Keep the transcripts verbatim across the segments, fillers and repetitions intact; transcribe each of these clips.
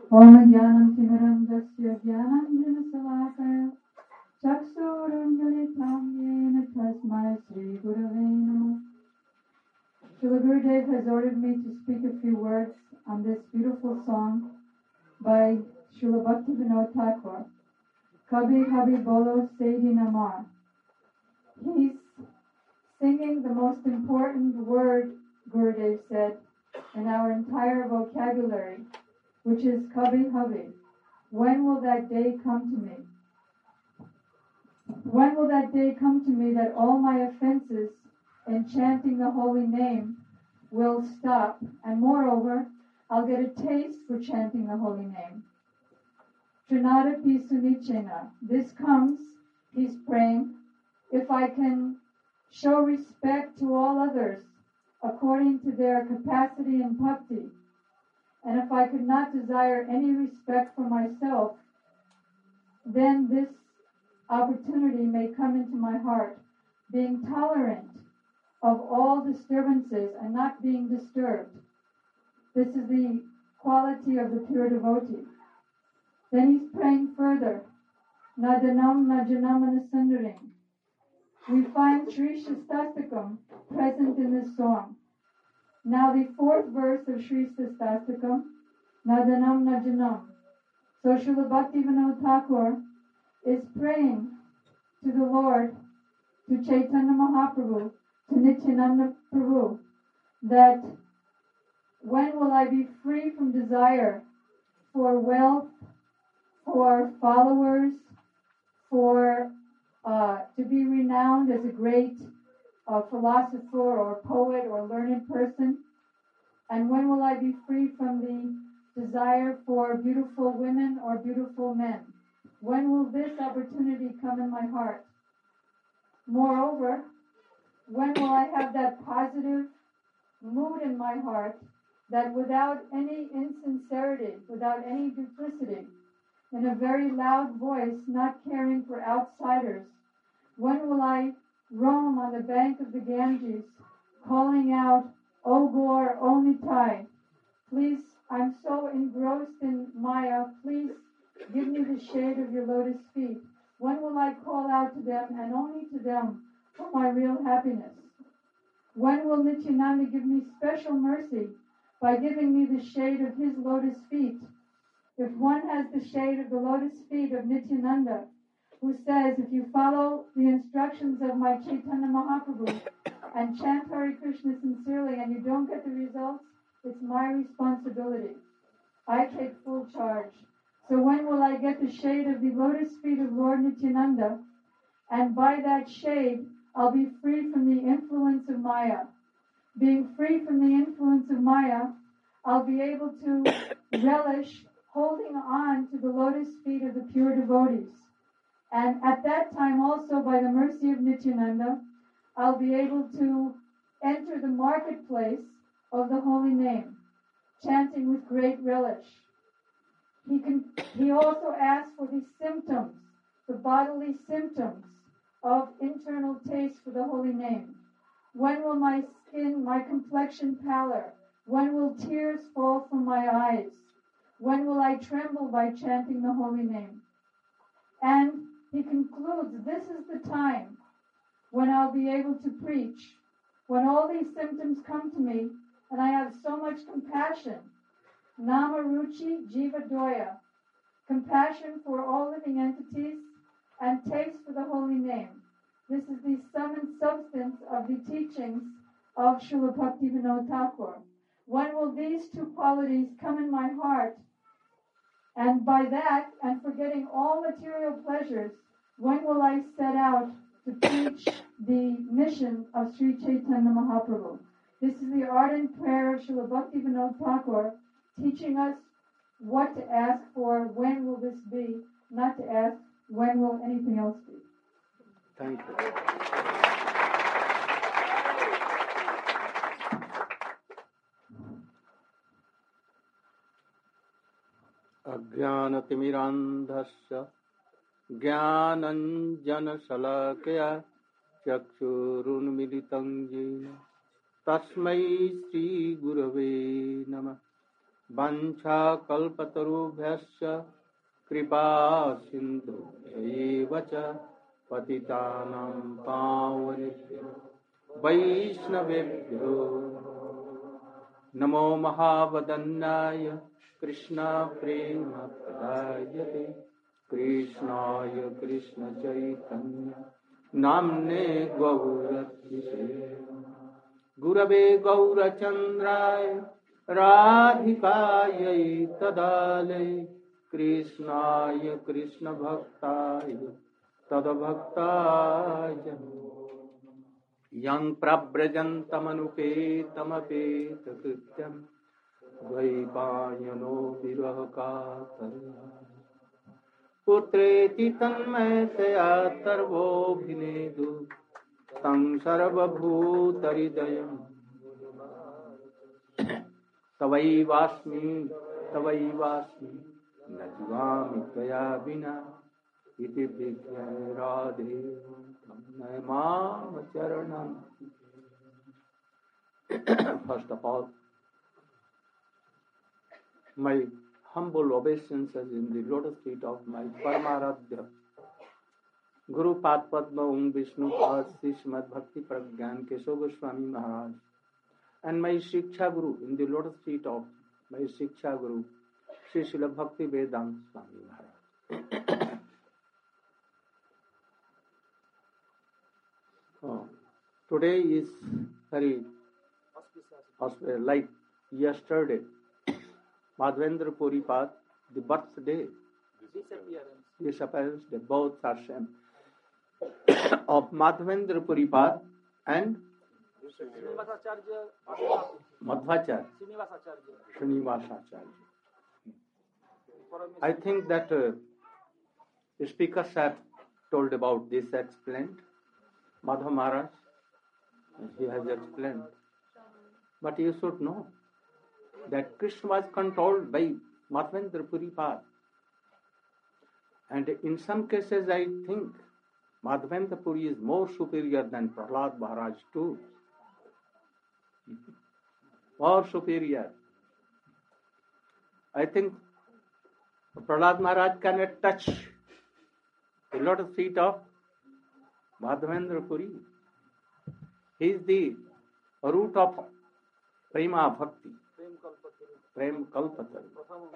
Om Jnanam Timirandasya Jnananjana Salakaya Chaksurunjalitam Yena Tasmai Sri Gurave Namaha. Srila Gurudev has ordered me to speak a few words on this beautiful song by Srila Bhaktivinoda Thakur, Kabhi Kabhi Bolo Seydhi Namar. He's singing the most important word, Gurudev said, in our entire vocabulary, which is Kabhi Kabhi. When will that day come to me? When will that day come to me that all my offenses in chanting the holy name will stop, and moreover, I'll get a taste for chanting the holy name. Trinada Pisunichena. This comes, he's praying, if I can show respect to all others according to their capacity in bhakti, and if I could not desire any respect for myself, then this opportunity may come into my heart, being tolerant of all disturbances and not being disturbed. This is the quality of the pure devotee. Then he's praying further, Nadanam Najanam Anasundaring. We find Sri Shastastakam present in this song. Now the fourth verse of Sri Shastastakam, Nadanam Najanam. So Srila Bhaktivinoda Thakur is praying to the Lord, to Chaitanya Mahaprabhu, to Nityananda Prabhu, that when will I be free from desire for wealth, for followers, for uh, to be renowned as a great uh, philosopher or poet or learned person? And when will I be free from the desire for beautiful women or beautiful men? When will this opportunity come in my heart? Moreover, when will I have that positive mood in my heart that without any insincerity, without any duplicity, in a very loud voice, not caring for outsiders, when will I roam on the bank of the Ganges, calling out, O Gaur, O Nitai, please, I'm so engrossed in Maya, please give me the shade of your lotus feet. When will I call out to them, and only to them, for my real happiness? When will Nityananda give me special mercy by giving me the shade of his lotus feet? If one has the shade of the lotus feet of Nityananda, who says, if you follow the instructions of my Chaitanya Mahaprabhu and chant Hare Krishna sincerely and you don't get the results, it's my responsibility. I take full charge. So when will I get the shade of the lotus feet of Lord Nityananda? And by that shade, I'll be free from the influence of Maya. Being free from the influence of Maya, I'll be able to relish holding on to the lotus feet of the pure devotees. And at that time also, by the mercy of Nityananda, I'll be able to enter the marketplace of the holy name, chanting with great relish. He can. He also asks for the symptoms, the bodily symptoms of internal taste for the holy name. When will my skin, my complexion pallor? When will tears fall from my eyes? When will I tremble by chanting the holy name? And he concludes, this is the time when I'll be able to preach, when all these symptoms come to me, and I have so much compassion. Nama Ruchi Jiva Doya, compassion for all living entities, and taste for the holy name. This is the sum and substance of the teachings of Srila Bhaktivinoda Thakur. When will these two qualities come in my heart? And by that, and forgetting all material pleasures, when will I set out to preach the mission of Sri Chaitanya Mahaprabhu? This is the ardent prayer of Srila Bhaktivinoda Thakur, teaching us what to ask for, when will this be, not to ask, when will anything else be. Thank you. Ajnanatimirandhasya Jnananjanasalakaya Chakshurunmilitam Jena Tasmai Sri Gurave Namah वंशाकल्पतरुभ्यश्च कृपा सिन्धुभ्यैव च पतितानां पावनेभ्यो वैष्णवेभ्यो नमो महावदन्याय कृष्ण प्रेम प्रदायते कृष्णाय कृष्ण चैतन्य नाम्ने गौरत्रिषे गुरवे गौरचन्द्राय राधिकायै तदालये कृष्णाय कृष्ण भक्ताय तद्भक्ताय यं प्रव्रजन्तमनुपेतमपेतकृत्यं द्वैपायनो विरहकातरः पुत्रेति तन्मयतया सर्वोऽभिनेदु तं सर्वभूतहृदयं तवैवास्मि तवैवास्मि न जीवामि त्वया विना इति विज्ञाय राधे नय माम चरणं. First of all, my humble obeisances in the lotus feet of my Paramaradhya Guru Pad Padma Om Vishnu Pad Sri Srimad Bhakti Pragyan Keshav Goswami Maharaj, and my Shiksha Guru in the lotus feet of my Shiksha Guru Sri Srila Bhakti Vedanta Swami Maharaj. Oh, today is very auspicious, like yesterday, Madhavendra Puri Pad, the birthday, disappearance, disappearance day, both are same, of Madhavendra Puri Pad and Madhvacharya, Srinivasacharya. I think that uh, the speakers have told about this, explained. Madhav Maharaj, he has explained. But you should know that Krishna was controlled by Madhavendra Puri Pad. And in some cases I think Madhavendra Puri is more superior than Prahlad Maharaj too. More superior. I think Prahlad Maharaj cannot touch the lotus feet of Madhavendra Puri. He is the root of Prema Bhakti, Prem Kalpataru.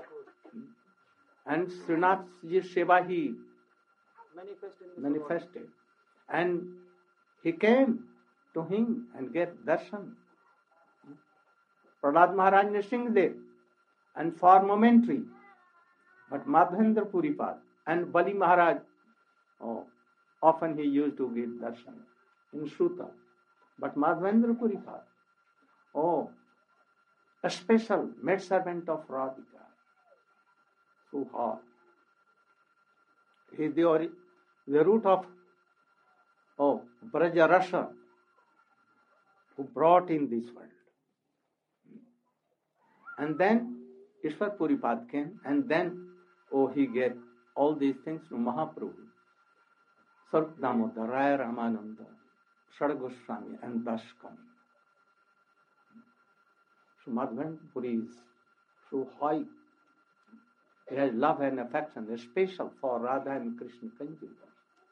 And Srinathji Seva he manifested. And he came to him and gave darshan. Prahlad Maharaj Nrsimhadev, and for momentary. But Madhavendra Puri Pad and Bali Maharaj, oh, often he used to give darshan in Shruta. But Madhavendra Puri Pad, oh, a special maidservant of Radhika, so hard. He is the, ori- the root of oh, Braja Rasa, who brought in this world. And then Ishwar Puri Pad came, and then oh, he gave all these things to Mahaprabhu. Sarv Damodar, Raya Ramananda, Shad Goswami, and thus coming. So Madhavendra Puri is so high. He has love and affection, special for Radha and Krishna Kanjika.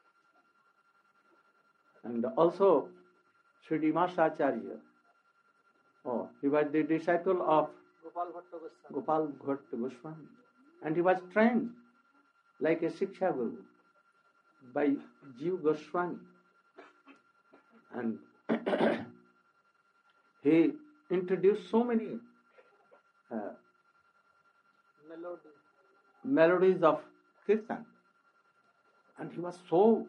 And also Srinivasacharya, oh, he was the disciple of Gopal Bhatta Goswami. And he was trained like a Shiksha Guru by Jiva Goswami. And he introduced so many uh, melodies. melodies of Kirtan. And he was so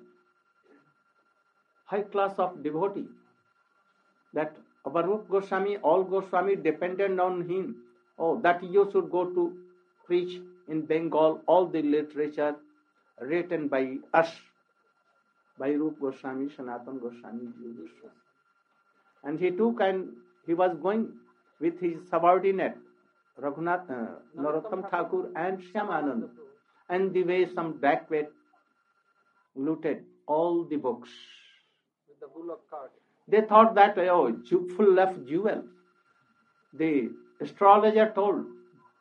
high class of devotee that Avarup Goswami, all Goswami depended on him. Oh, that you should go to preach in Bengal all the literature written by us, by Rup Goswami, Sanatana Goswami, Jiva Goswami. And he took and he was going with his subordinate, Raghunath, uh, Narottam Thakur and Shyamanand. And the way some backward looted all the books. With the bullock cart. They thought that, oh, full of jewels. The astrologer told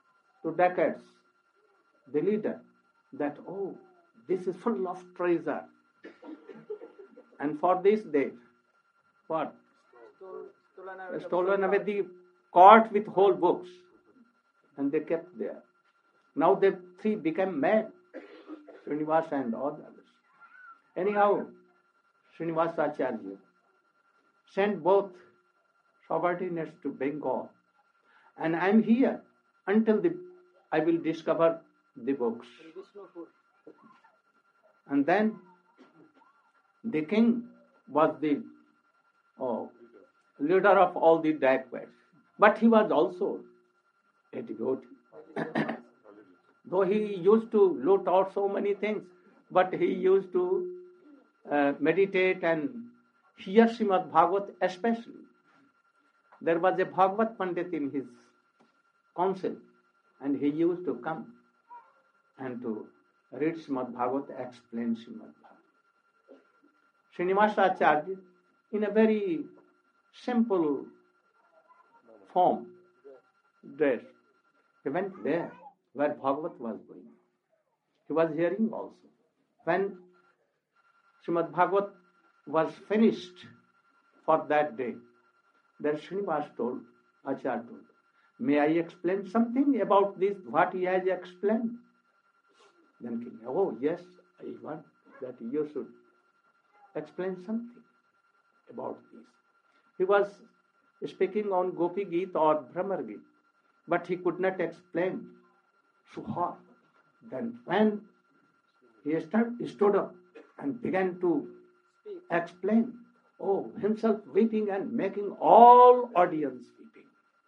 two decades, the leader, that, oh, this is full of treasure. And for this they, what? Stolen away the Stolen full away cart. the cart with whole books. And they kept there. Now the three became mad, Srinivasa and all others. Anyhow, Srinivasa Acharya sent both subordinates to Bengal. And I am here until the I will discover the books. In Vishnupur. And then the king was the oh, leader of all the dacoits. But he was also a devotee. Though he used to loot out so many things, but he used to uh, meditate and hear Srimad Bhagavat especially. There was a Bhagavat Pandit in his council, and he used to come and to read Srimad Bhagavat, explain Srimad Bhagavat. Srinivasa Acharya, in a very simple form, dress, he went there where Bhagavat was going. He was hearing also. When Srimad Bhagavat was finished for that day, then Srinivas told, Acharya told, may I explain something about this, what he has explained? Then king, oh yes, I want that you should explain something about this. He was speaking on Gopi Geet or Brahmar Geet, but he could not explain. So hard. Then when he stood, he stood up and began to explain, oh, himself weeping and making all audience weeping.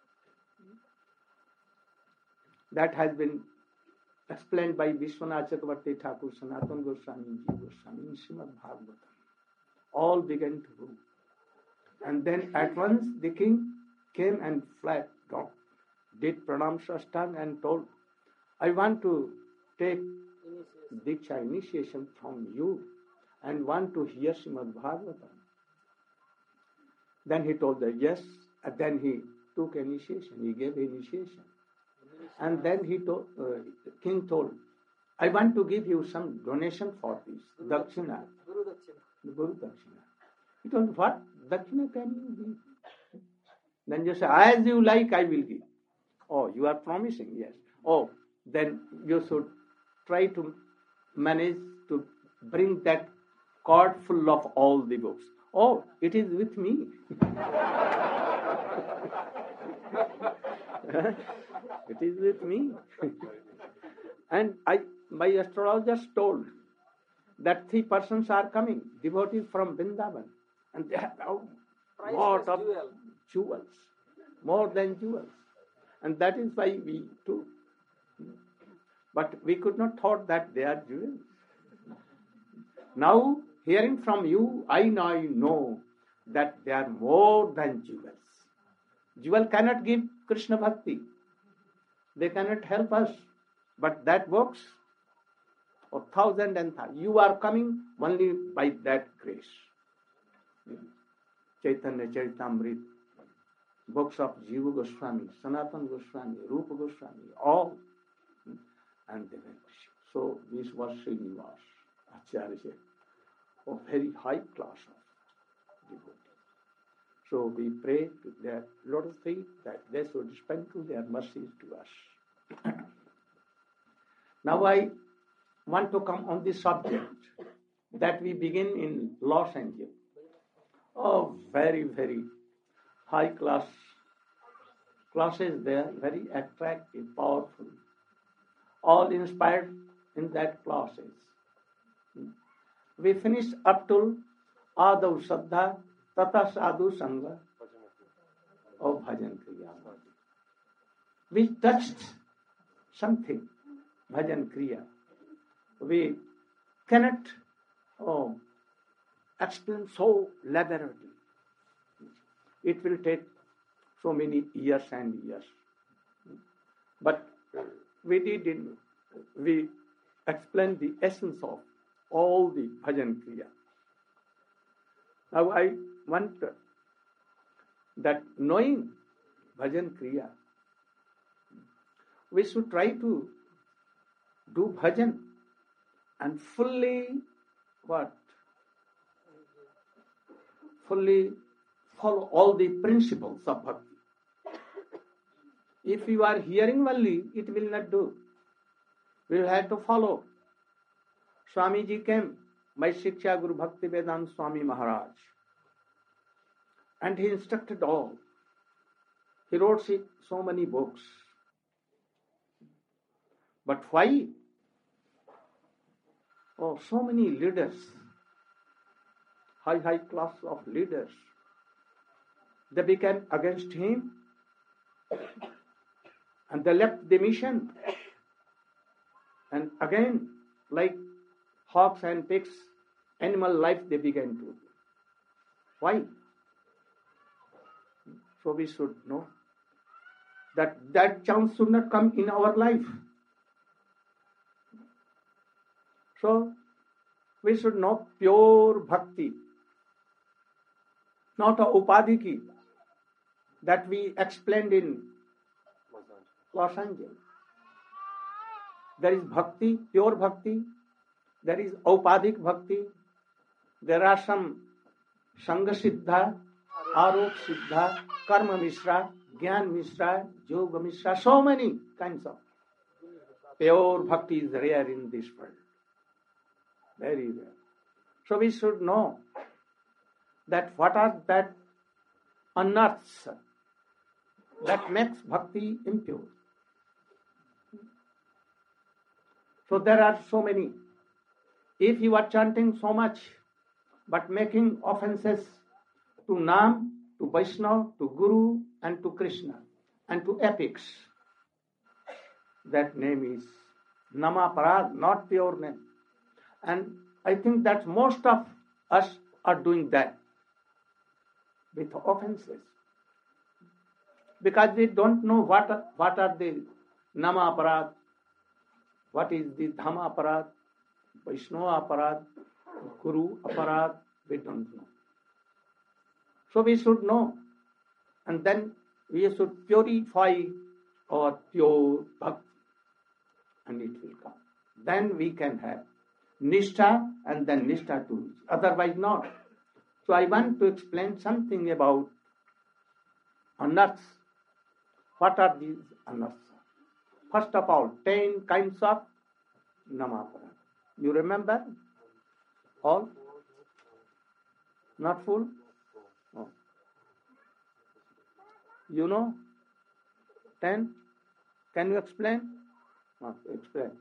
That has been explained by Vishwanath Chakravarti Thakur, Sanatana Goswami, Ji Goswami, in Srimad Bhagavatam. All began to weep. And then at once the king came and flat down, did pranam sastang and told, I want to take Diksha initiation from you and want to hear Srimad Bhagavatam. Then he told that yes, and then he took initiation, he gave initiation. And then he told, uh, king told, I want to give you some donation for this, Dakshina. Guru Dakshina. Guru Dakshina. He told, what Dakshina can you give? Then you say, as you like, I will give. Oh, you are promising, yes. Oh, then you should try to manage to bring that cart full of all the books. Oh, it is with me. It is with me. And I, my astrologers told that three persons are coming, devotees from Vrindavan, and they have a lot of jewel. jewels, more than jewels. And that is why we too. But we could not thought that they are jewels. Now, hearing from you, I now know that they are more than jewels. Jewel cannot give Krishna Bhakti. They cannot help us. But that works for thousand and thousand. You are coming only by that grace. Chaitanya Charitamrita, books of Jiva Goswami, Sanatana Goswami, Rupa Goswami, all. And they went. So this was Srinivas Acharya, a very high class of devotee. So we pray to their Lotus feet that they should sprinkle their mercies to us. Now I want to come on the subject that we begin in Los Angeles. Oh, very, very high class classes there, very attractive, powerful. All inspired in that classes. We finished up to Adav Saddha Tata Sadhu Sangha of Bhajan Kriya. We touched something, Bhajan Kriya. We cannot oh, explain so laboriously. It will take so many years and years. But we did in, we explained the essence of all the Bhajan Kriya. Now I want that knowing Bhajan Kriya, we should try to do bhajan and fully what? Fully follow all the principles of bhakti. If you are hearing only, it will not do. We will have to follow. Swamiji came, my Shiksha Guru Bhakti Vedanta Swami Maharaj, and he instructed all. He wrote so many books. But why? Oh, so many leaders, high, high class of leaders, they became against him and they left the mission. And again, like hawks and pigs, animal life they began to. Why? So we should know that that chance should not come in our life. So we should know pure bhakti, not a upadhiki that we explained in Los Angeles. There is bhakti, pure bhakti. There is aupadhik bhakti. There are some Sangha Siddha, Arop Siddha, Karma Mishra, Gyan Mishra, Yoga Mishra, so many kinds of. Pure bhakti is rare in this world. Very rare. So we should know that what are that unearths that makes bhakti impure. So there are so many. If you are chanting so much, but making offenses to Nam, to Vaishnava, to Guru, and to Krishna, and to epics, that name is Namaparad, not pure name. And I think that most of us are doing that with offenses. Because we don't know what are, what are the Namaparad, what is the Dhamma Aparad, Vaishnava Aparad, Guru Aparad, we don't know. So we should know. And then we should purify our pure bhakti. And it will come. Then we can have Nishtha and then Nishtha to reach. Otherwise not. So I want to explain something about unearths. What are these unearths? First of all, ten kinds of Namaparad. You remember? All? Not full? Oh. You know? Ten? Can you explain? Oh, explain.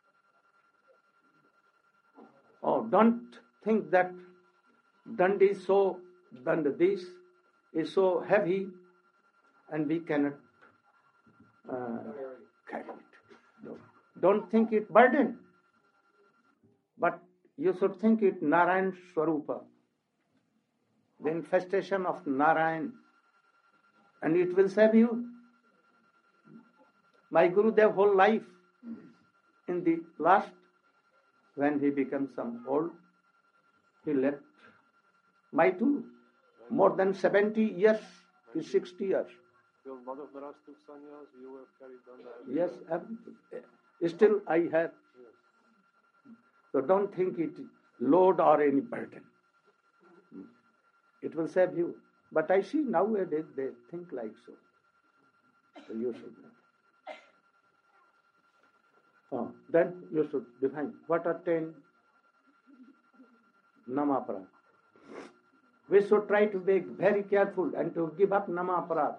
Oh, don't think that dand is so, dand this is so heavy and we cannot uh, carry it. Don't, don't think it burden, but you should think it Narayan Swarupa, the infestation of Narayan, and it will save you. My Gurudev whole life, in the last, when he became some old, he left my too, more than seventy years to sixty years. Your mother Maharaj took sannyas, you were carried on that. Yes, everything. Still I have. So don't think it load or any burden. It will save you. But I see nowadays they think like so. So you should know. Oh, then you should define what are ten Namaparad. We should try to be very careful and to give up Namaparad.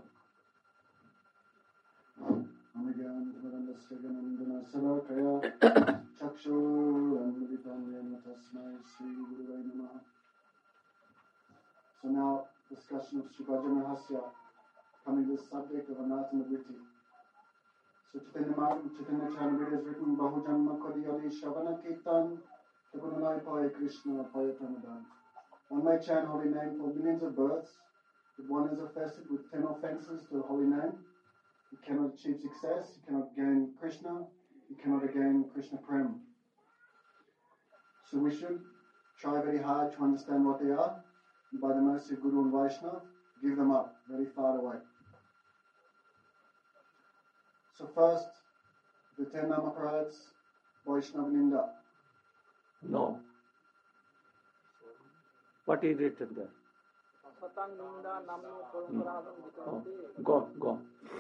So now, discussion of Srivaja Mahasya, coming to the subject of Anatana Vritti. So Chaitanya Mahaprabhu, Chaitanya Charitamrita has written, Bahujanma Kadiyali Shavana Kirtan, Tagunalai Paya Krishna Paya Pramadan. One may chant holy name for millions of births, but one is affested with ten offences to the holy name. He cannot achieve success, he cannot gain Krishna, he cannot gain Krishna Prem. So we should try very hard to understand what they are, and by the mercy of Guru and Vaishnava, give them up very far away. So first, the ten Namaparats, Vaishnava Ninda. No. What is written there? Satang Ninda Namno Paramparaham Oh, Vitamati. go, go.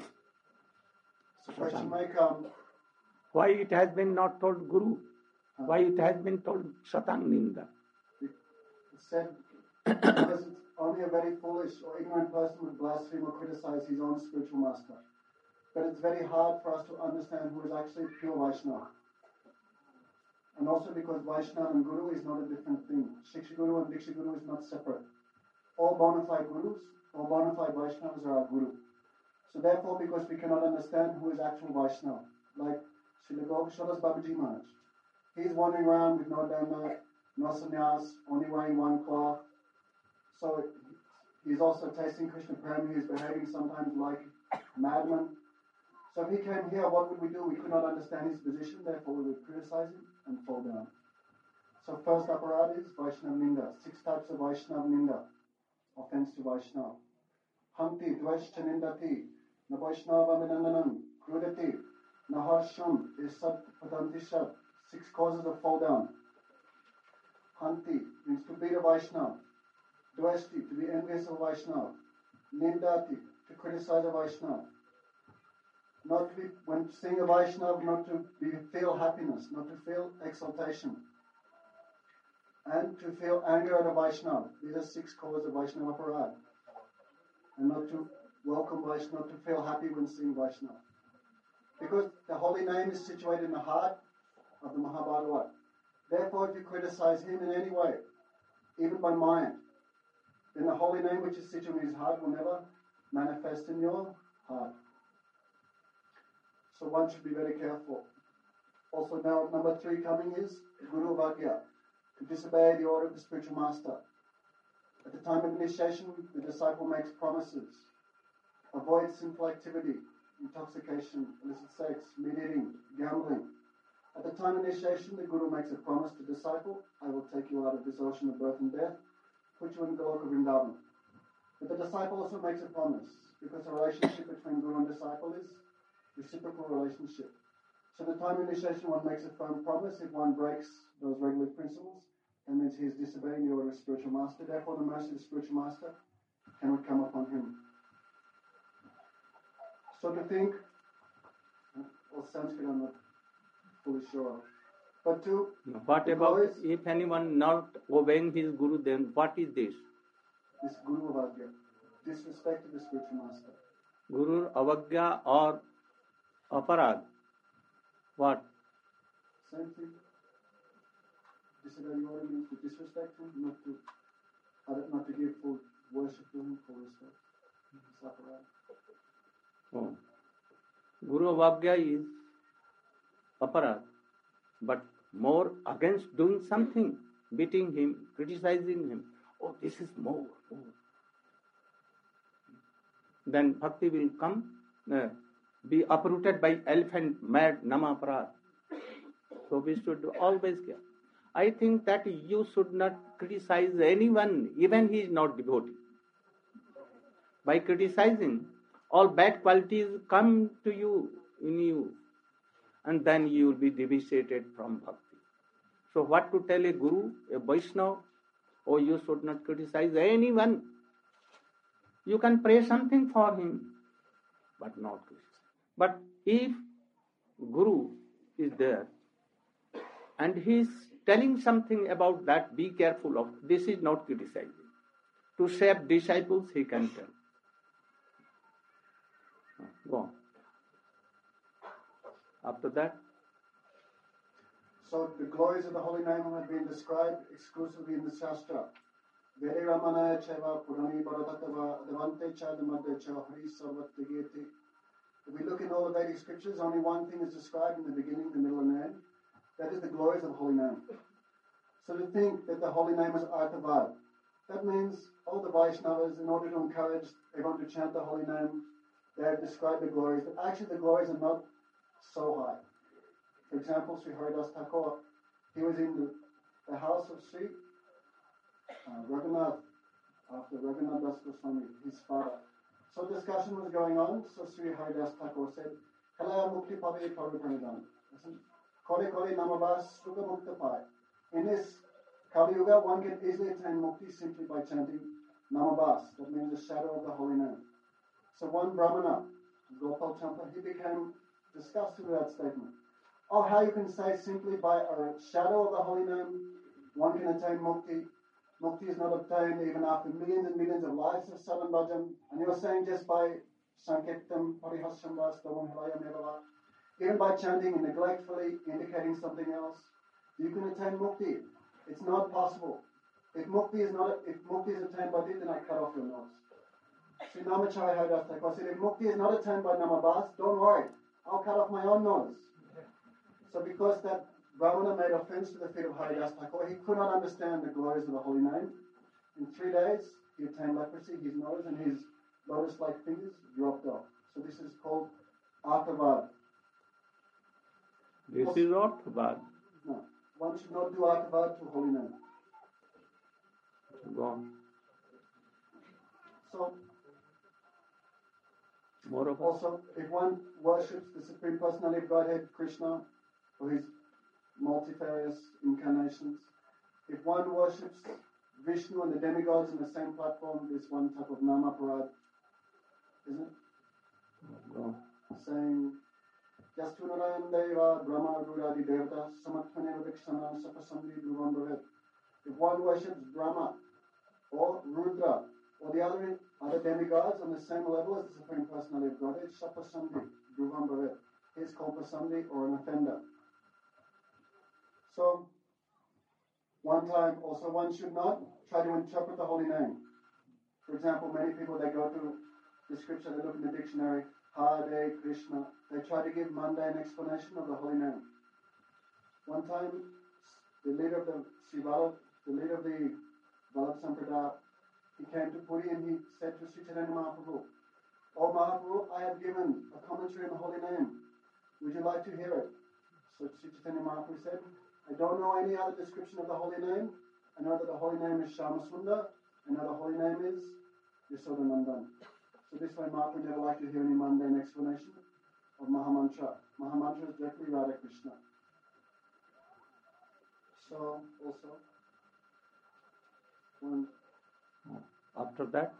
So question may come, Why it has been not told Guru? Why it has been told Satang Ninda? it's said, because it's only a very foolish or ignorant person would blaspheme or criticize his own spiritual master. But it's very hard for us to understand who is actually pure Vaishnava. And also because Vaishnava and Guru is not a different thing. Shiksha Guru and Diksha Guru is not separate. All bona fide Gurus, all bona fide Vaishnavas are our Guru. So therefore, because we cannot understand who is actual Vaishnava, like Srila Gopashadas Babaji Maharaj, he's wandering around with no dhamma, no sannyas, only wearing one cloth. So he's also tasting Krishna Prem, he's behaving sometimes like a madman. So if he came here, what would we do? We could not understand his position, therefore we would criticize him and fall down. So first aparad is Vaishnava Ninda, six types of Vaishnava Ninda, offense to Vaishnava. Hanti dvaishcha nindati, na Vaishnava minandanam, krudati, na harsham is sat padanti shat, six causes of fall down. Hanti means to beat a Vaishnava. Dvashti, to be envious of Vaishnava. Nindati, to criticize a Vaishnava. Not to be, when seeing a Vaishnava, not to be, feel happiness, not to feel exaltation. And to feel anger at a Vaishnava. These are six causes of Vaishnava Parad. And not to welcome Vaishnava, not to feel happy when seeing Vaishnava. Because the holy name is situated in the heart of the Mahabhagavat. Therefore, if you criticize him in any way, even by mind, then the holy name which is situated in his heart will never manifest in your heart. So one should be very careful. Also now number three coming is Guru Vagya, to disobey the order of the spiritual master. At the time of initiation, the disciple makes promises. Avoid sinful activity, intoxication, illicit sex, meat eating, gambling. At the time of initiation, the Guru makes a promise to the disciple, I will take you out of this ocean of birth and death, put you in Goloka Vrindavan. But the disciple also makes a promise, because the relationship between Guru and disciple is reciprocal relationship. So at the time of initiation, one makes a firm promise. If one breaks those regular principles, that means he is disobeying the order of the spiritual master. Therefore, the mercy of the spiritual master cannot come upon him. So to think, or Sanskrit I'm not fully sure of. But to What to about always- if anyone not obeying his Guru, then what is this? this Guru Vagya, disrespect to the spiritual master. Guru Avagya or Aparad? What? Same thing. Disobey the order means to disrespect him, not to not to give full worship to him, full respect. It's aparad. Oh. Guru Avagya is Aparad, but more against doing something, beating him, criticizing him. Oh, this is more, more. Then bhakti will come, uh, be uprooted by elephant mad nama aparad. So we should always care. I think that you should not criticize anyone, even he is not devotee. By criticizing, all bad qualities come to you, in you, and then you will be devastated from bhakti. So what to tell a Guru, a Vaishnava? Oh, you should not criticize anyone. You can pray something for him, but not criticize. But if Guru is there, and he is telling something about that, be careful of, this is not criticizing. To save disciples, he can tell. Go on. After that, So the glories of the holy name have been described exclusively in the Shastra. Vede Ramanaya Cheva Purani Bharatatava Devante Cha Dhamadya Cha Hari Sarvatageti. If we look in all the Vedic scriptures, only one thing is described in the beginning, the middle, and the end. That is the glories of the holy name. So to think that the holy name is Artavad, that means all the Vaishnavas, in order to encourage everyone to chant the holy name, they have described the glories, but actually the glories are not so high. For example, Sri Haridas Thakur, he was in the, the house of Sri uh, Raghunath, after Raghunath Das Goswami, his father. So discussion was going on, so Sri Haridas Thakur said, Kalaya Mukti Pavi Parupanidan. Kore Kore Namabas Suka Mukta Pai. In this Kali Yuga, one can easily attain mukti simply by chanting Namabas. That means the shadow of the holy name. So one Brahmana, Gopal Champa, he became disgusted with that statement. Oh, how you can say simply by a shadow of the holy name, one can attain mukti. Mukti is not obtained even after millions and millions of lives of sadhan bhajan. And you're saying just by Sankirtam, Parihasam Vastavam, Hilayam Evala, even by chanting and neglectfully indicating something else, you can attain mukti. It's not possible. If mukti is not, if mukti is attained by this, then I cut off your nose. Sri Namacharya Haridas Thakur said, if mukti is not attained by Namabas, don't worry, I'll cut off my own nose. So because that Brahmana made offense to the feet of Haridas Thakur, he could not understand the glories of the holy name. In three days, he attained leprosy, his nose and his lotus-like fingers dropped off. So this is called Artavad. This is Artavad. No, one should not do Artavad to holy name. Go on. So, Moreover, also, if one worships the Supreme Personality of Godhead, Krishna, or his multifarious incarnations, if one worships Vishnu and the demigods on the same platform, there's one type of nama parad, isn't it? go on. Saying, Yastunarayan Deva, Brahma, Rudadi Devata, Samatvaneva Vikshana, Sapasandhi, Dhruvam Bhavet. If one worships Brahma or Rudra or the other other demigods on the same level as the Supreme Personality of Godhead, Sapasandhi, Dhruvam Bhavet. He is called Pasandhi or an offender. So, one time also one should not try to interpret the holy name. For example, many people, they go to the scripture, they look in the dictionary, Hare Krishna, they try to give mundane explanation of the holy name. One time, the leader of the Sri the leader of the Vallabh Sampradaya, he came to Puri and he said to Sri Chaitanya Mahaprabhu, "Oh Mahaprabhu, I have given a commentary on the holy name. Would you like to hear it?" So Sri Chaitanya Mahaprabhu said, "I don't know any other description of the holy name. I know that the holy name is Shyamasundar. I know the holy name is Yashodanandan." So this way Mahaprabhu never liked to hear any mundane explanation of Mahamantra. Mahamantra is directly Radha Krishna. So also, when After that,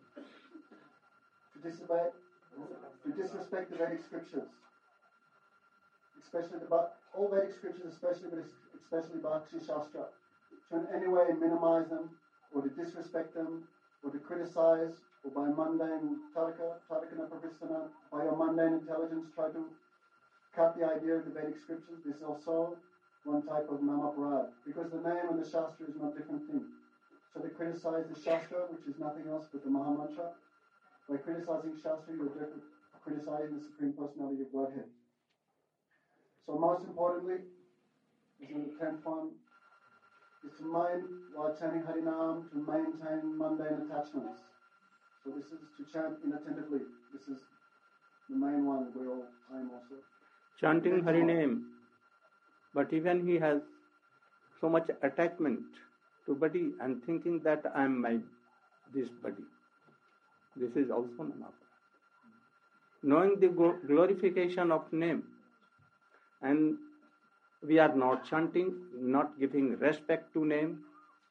to disobey, to disrespect the Vedic scriptures, especially the all Vedic scriptures, especially but especially Bhakti Shastra, to in any way minimize them, or to disrespect them, or to criticize, or by mundane tarka, tarkana pravistana, by your mundane intelligence try to cut the idea of the Vedic scriptures. This is also one type of namaparad, because the name and the Shastra is not different thing. So they criticize the Shastra, which is nothing else but the Mahamantra. By criticizing Shastra, you're criticizing the Supreme Personality of Godhead. So most importantly, is in the tenth one, is to mind, while chanting Harinam, to maintain mundane attachments. So this is to chant inattentively. This is the main one we all aim also. chanting Hari name, but even he has so much attachment to body and thinking that I am my this body. This is also Namapara. Knowing the glorification of name, and we are not chanting, not giving respect to name,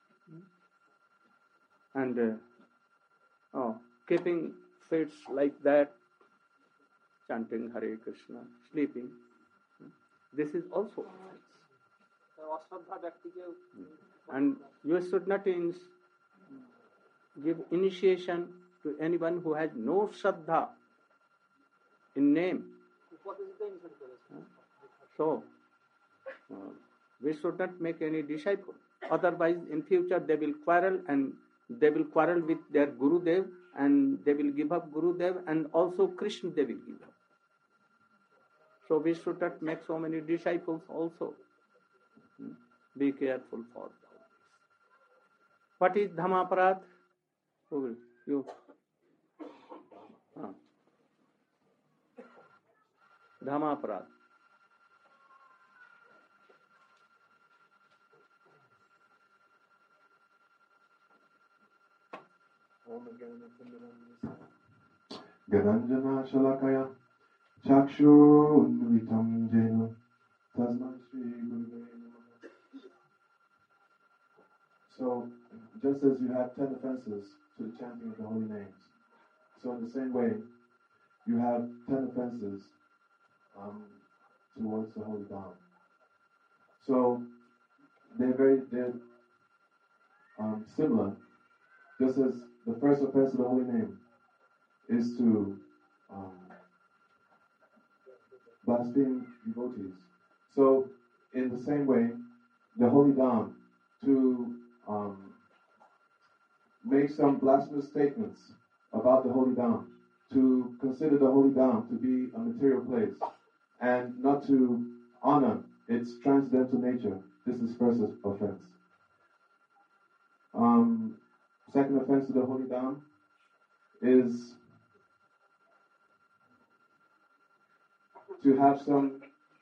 and uh, oh, keeping fits like that, chanting Hare Krishna, sleeping. This is also offense. অশ্রদ্ধা ব্যক্তিকে And you should not ins- give initiation to anyone who has no Shraddha in name. উপদেশিতে নিষেধ করেছে। So, uh, we should not make any disciple. Otherwise, in future, they will quarrel and they will quarrel with their Gurudev and they will give up Gurudev and also Krishna they will give up. So, we should not make so many disciples also. Hmm. Be careful for all this. What is Dhamaparad? Who will? You? Ah. Dhamaparad. Gananjana Shalakaya Chakshunmilitam Jena Tasmat Shri Gurave Namaha. So, just as you have ten offenses to the chanting of the holy names, so in the same way, you have ten offenses um, towards the holy Dham. So, they're very they're um, similar. Just as the first offense of the holy name is to um, blaspheme devotees. So, in the same way, the holy Dham, to um, make some blasphemous statements about the holy Dham, to consider the holy Dham to be a material place, and not to honor its transcendental nature. This is first offense. Um, second offense to the holy Dham is to have some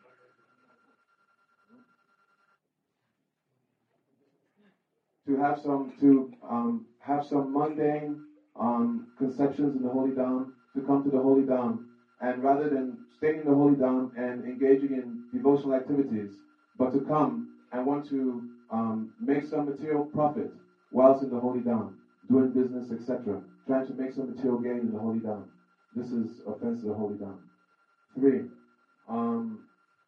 to have some to um, have some mundane um, conceptions in the holy Dham, to come to the holy Dham, and rather than staying in the holy Dham and engaging in devotional activities, but to come and want to um, make some material profit whilst in the holy Dham, doing business, et cetera, trying to make some material gain in the holy Dham. This is offense to the holy Dham. Three, um,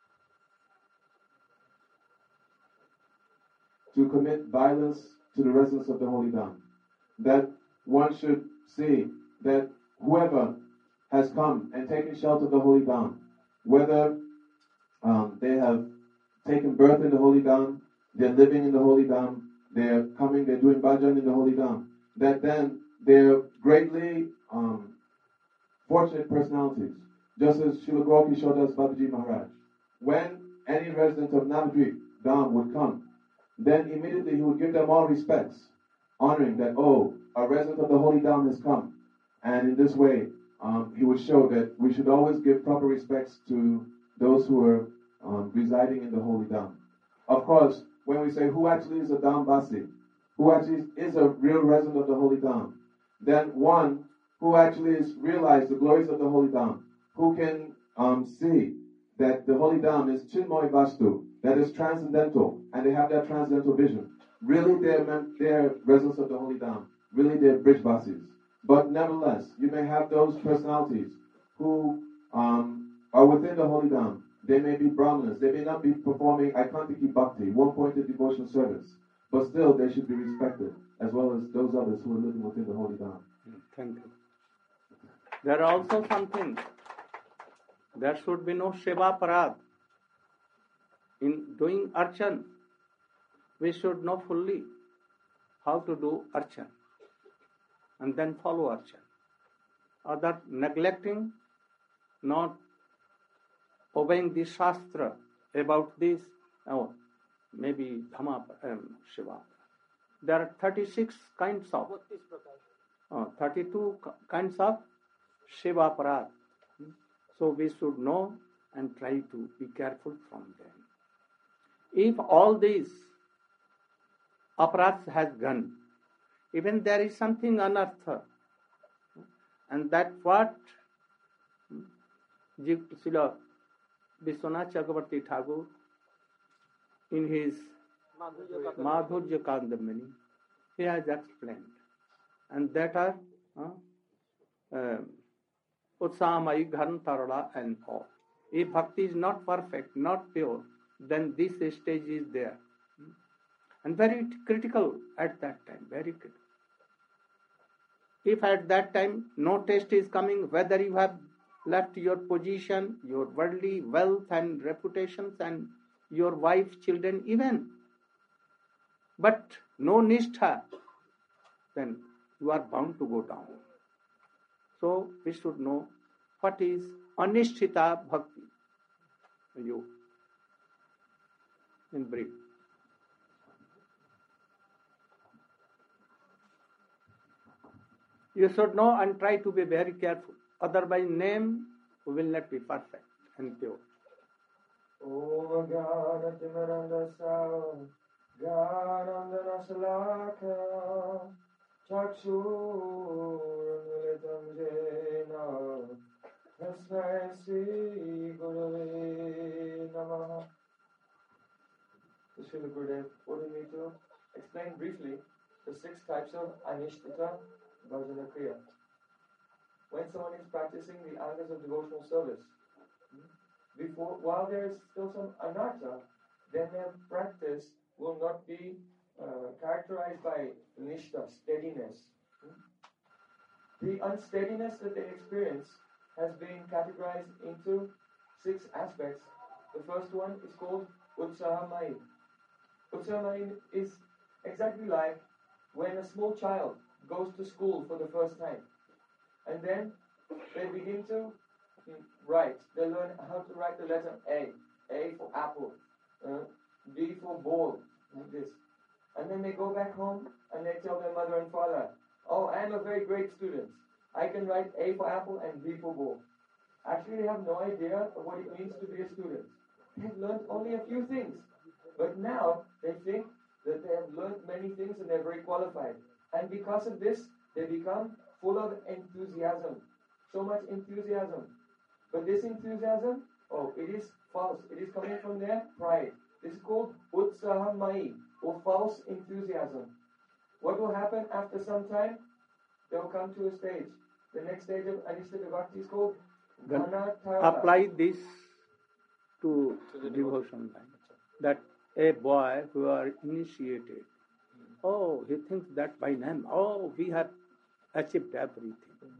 to commit violence to the residents of the holy Dham. That one should see that whoever has come and taken shelter of the holy Dham, whether um, they have taken birth in the holy Dham, they're living in the holy Dham, they're coming, they're doing bhajan in the holy Dham, that then they're greatly um, fortunate personalities. Just as Srila Gaura Kishore Das Babaji Maharaj. When any resident of Navadvip Dham would come, then immediately he would give them all respects, honoring that, oh, a resident of the holy Dham has come. And in this way, um, he would show that we should always give proper respects to those who are um, residing in the holy Dham. Of course, when we say who actually is a Dhambasi, who actually is a real resident of the holy Dham, then one who actually has realized the glories of the holy Dham, who can um, see that the holy Dham is Chinmoy Vastu, that is transcendental, and they have that transcendental vision. Really, they're, mem- they're residents of the holy Dham. Really, they're Brijvasis. But nevertheless, you may have those personalities who um, are within the holy Dham. They may be Brahmanas. They may not be performing Aikantiki Bhakti, one-pointed devotional service. But still, they should be respected, as well as those others who are living within the holy Dham. Thank you. There are also something. There should be no Shiva Parad. In doing Archan, we should know fully how to do Archan and then follow Archan. Other neglecting, not obeying the Shastra about this, oh, maybe Dhamma um, Shiva. There are thirty-six kinds of, uh, thirty-two kinds of Shiva Parad. So we should know and try to be careful from them. If all these aparats has gone, even there is something unearthed, and that what Srila Vishwanath Chakravarti Thakur in his Madhurya Kandamani, he has explained, and that are uh, uh, Utsahamai, Gharn Tarala and all. If bhakti is not perfect, not pure, then this stage is there. And very critical at that time, very critical. If at that time no test is coming, whether you have left your position, your worldly wealth and reputations and your wife, children even, but no nishtha, then you are bound to go down. So we should know what is anishtita bhakti. You, in brief. You should know and try to be very careful. Otherwise, name will not be perfect and pure. O Gana Timarandasa, Ganandana Salaka, Chakshur Militam Jena, Tasmai Sri Srila Gurudev ordered me to explain briefly the six types of Anishtita Bhajana Kriya. When someone is practicing the angas of devotional service, before while there is still some anartha, then their practice will not be uh, characterized by nishtha, steadiness. The unsteadiness that they experience has been categorized into six aspects. The first one is called Utsahamai. Utsahamai is exactly like when a small child goes to school for the first time. And then they begin to write. They learn how to write the letter A. A for apple. Uh, B for ball. Like this. And then they go back home and they tell their mother and father, oh, I am a very great student. I can write A for apple and B for ball. Actually, they have no idea of what it means to be a student. They've learned only a few things. But now they think that they have learned many things and they're very qualified. And because of this, they become full of enthusiasm. So much enthusiasm. But this enthusiasm, oh, it is false. It is coming from their pride. This is called Utsahamai, or false enthusiasm. What will happen after some time? They will come to a stage. The next stage of Anishtita Bhakti is called Ghanatara. Apply this to, to the devotion line. That a boy who are initiated, oh, he thinks that by name, oh, we have achieved everything.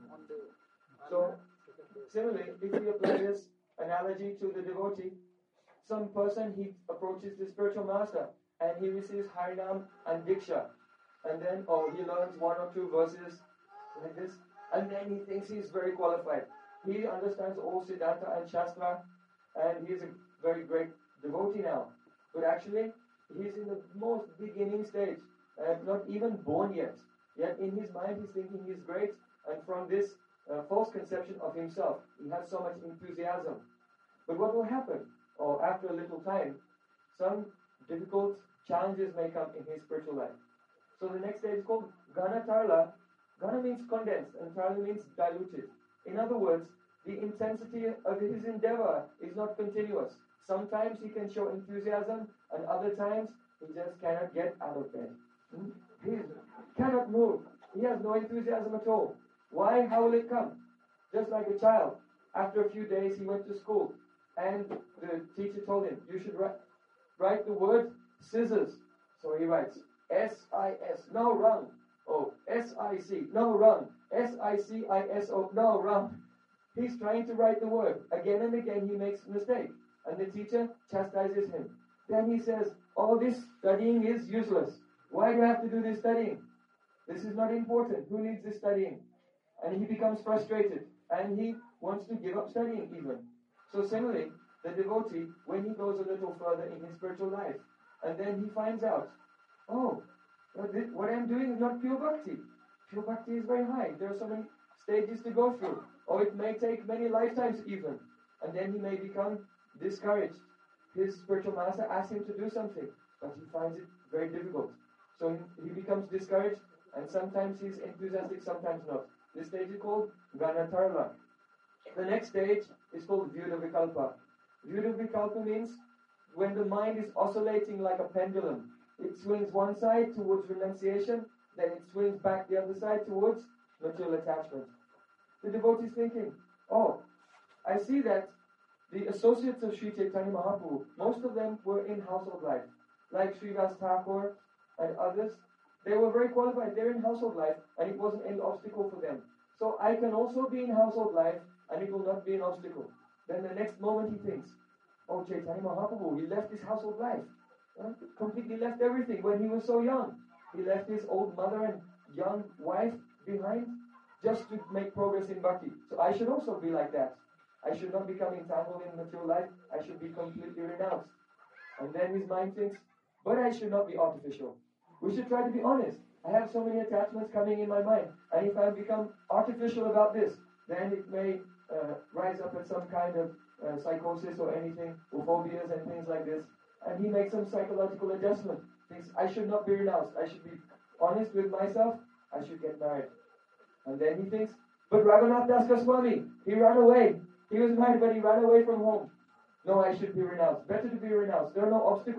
So, similarly, if we apply this analogy to the devotee, some person, he approaches the spiritual master and he receives Harinam and Diksha. And then, oh, he learns one or two verses like this. And then he thinks he's very qualified. He understands all Siddhanta and Shastra. And he's a very great devotee now. But actually, he's in the most beginning stage. And not even born yet. Yet in his mind, he's thinking he's great. And from this uh, false conception of himself, he has so much enthusiasm. But what will happen? Or after a little time, some difficult challenges may come in his spiritual life. So the next stage is called Gana Tarla. Gana means condensed and Tarla means diluted. In other words, the intensity of his endeavor is not continuous. Sometimes he can show enthusiasm and other times he just cannot get out of bed. Hmm? He cannot move. He has no enthusiasm at all. Why? How will it come? Just like a child. After a few days he went to school and the teacher told him, you should write, write the word scissors. So he writes S I S, no, wrong. Oh, S I C, no, wrong. S I C I S O, no, wrong. He's trying to write the word. Again and again he makes a mistake. And the teacher chastises him. Then he says, all this studying is useless. Why do I have to do this studying? This is not important. Who needs this studying? And he becomes frustrated. And he wants to give up studying even. So similarly, the devotee, when he goes a little further in his spiritual life, and then he finds out, oh, what I'm doing is not pure bhakti. Pure bhakti is very high. There are so many stages to go through. Or it may take many lifetimes even. And then he may become discouraged. His spiritual master asks him to do something, but he finds it very difficult. So he becomes discouraged, and sometimes he's enthusiastic, sometimes not. This stage is called Ganatarla. The next stage is called Vyuda Vikalpa. Vyuda Vikalpa means when the mind is oscillating like a pendulum. It swings one side towards renunciation, then it swings back the other side towards material attachment. The devotee is thinking, oh, I see that the associates of Sri Chaitanya Mahaprabhu, most of them were in household life. Like Srivas Thakur and others, they were very qualified. They're in household life and it wasn't any obstacle for them. So I can also be in household life and it will not be an obstacle. Then the next moment he thinks, oh, Chaitanya Mahaprabhu, he left his household life. Huh? Completely left everything when he was so young. He left his old mother and young wife behind just to make progress in bhakti. So I should also be like that. I should not become entangled in material life. I should be completely renounced. And then his mind thinks, but I should not be artificial. We should try to be honest. I have so many attachments coming in my mind. And if I become artificial about this, then it may uh, rise up as some kind of uh, psychosis or anything, or phobias and things like this. And he makes some psychological adjustment. Thinks, I should not be renounced. I should be honest with myself. I should get married. And then he thinks, but Raghunath Das Goswami, he ran away. He was married, but he ran away from home. No, I should be renounced. Better to be renounced. There are no obstacles.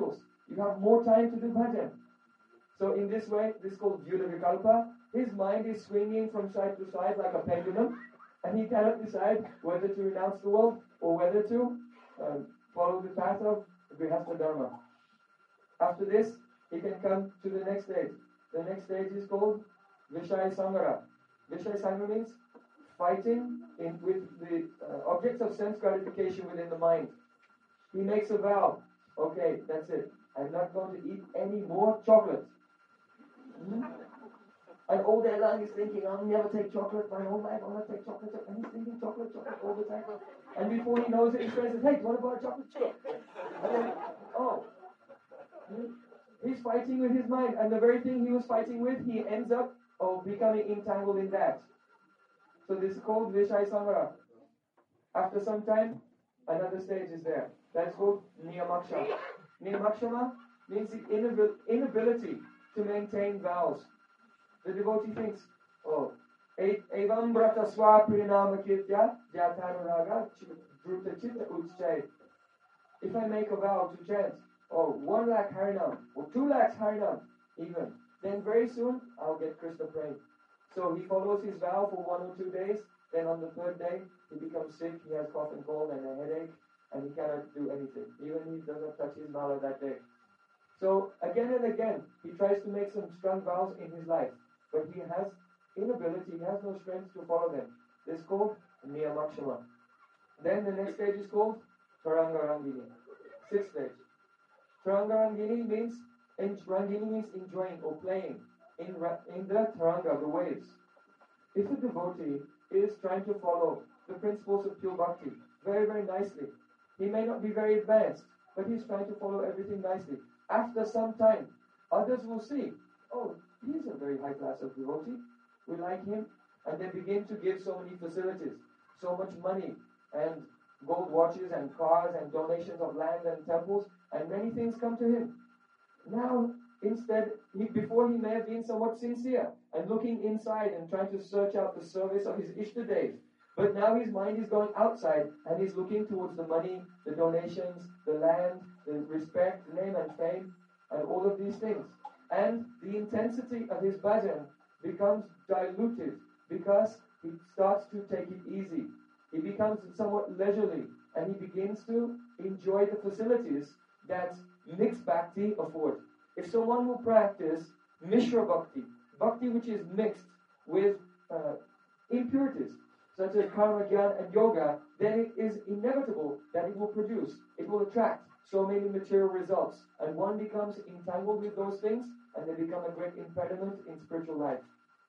you have more time to do bhajan. So in this way, this is called Vyuda Vikalpa. His mind is swinging from side to side like a pendulum, and he cannot decide whether to renounce the world or whether to uh, follow the path of Grihastha Dharma. After this, he can come to the next stage. The next stage is called Vishaya Sangara. Vishaya Sangara means fighting in, with the uh, objects of sense gratification within the mind. He makes a vow. Okay, that's it. I'm not going to eat any more chocolate. Hmm? And all day long he's thinking, I'll never take chocolate my whole life. I'll not take chocolate. And he's thinking chocolate, chocolate all the time. And before he knows it, his friend says, hey, what about a chocolate chip? And then, oh. Hmm? He's fighting with his mind. And the very thing he was fighting with, he ends up oh, becoming entangled in that. So this is called Vishaya Sangara. After some time, another stage is there. That's called Niyamakshama. Niyamakshama means the inabil- inability to maintain vows. The devotee thinks, oh, evam brata swapriyanama kirtya jatanuraga druta chitta uchchay. If I make a vow to chant, oh, one lakh harinam, or two lakhs harinam, even, then very soon I'll get Krishna praying. So he follows his vow for one or two days, then on the third day, he becomes sick, he has cough and cold and a headache, and he cannot do anything. Even he doesn't touch his mala that day. So again and again, he tries to make some strong vows in his life, but he has inability, he has no strength to follow them. This is called Niyamakshama. Then the next stage is called Taranga Rangini. Sixth stage. Taranga Rangini means, Rangini means enjoying or playing in, in the Taranga, the waves. If a devotee is trying to follow the principles of pure bhakti very, very nicely, he may not be very advanced, but he's trying to follow everything nicely. After some time, others will see, oh, he's a very high class of devotee, we like him, and they begin to give so many facilities, so much money, and gold watches and cars and donations of land and temples, and many things come to him. Now, instead, he, before he may have been somewhat sincere and looking inside and trying to search out the service of his Ishtadev, but now his mind is going outside and he's looking towards the money, the donations, the land, the respect, name and fame, and all of these things. And the intensity of his bhajan becomes diluted because he starts to take it easy. He becomes somewhat leisurely and he begins to enjoy the facilities that mixed bhakti afford. If someone will practice Mishra Bhakti, Bhakti which is mixed with uh, impurities, such as karma, jnana and yoga, then it is inevitable that it will produce, it will attract so many material results. And one becomes entangled with those things and they become a great impediment in spiritual life.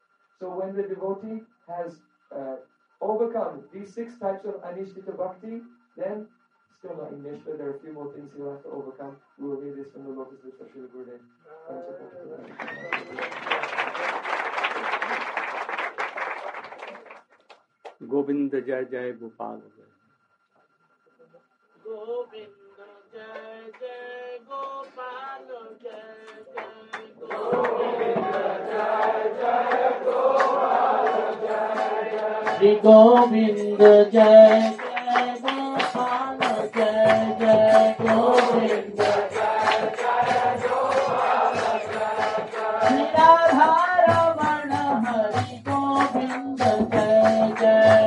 So when the devotee has uh, overcome these six types of anishtita bhakti, then still not in Nishta, there are a few more things he'll have to overcome. We will hear this from the lotus of Srila Gurudev. Govind जय जय गोपाल जय गोविंद जय जय गोपाल जय जय गोविंद जय जय गोपाल जय जय श्री गोविंद जय जय गोपाल जय जय गोविंद जय जय गोपाल जय जय श्री राधा रमण हरि गोविंद जय जय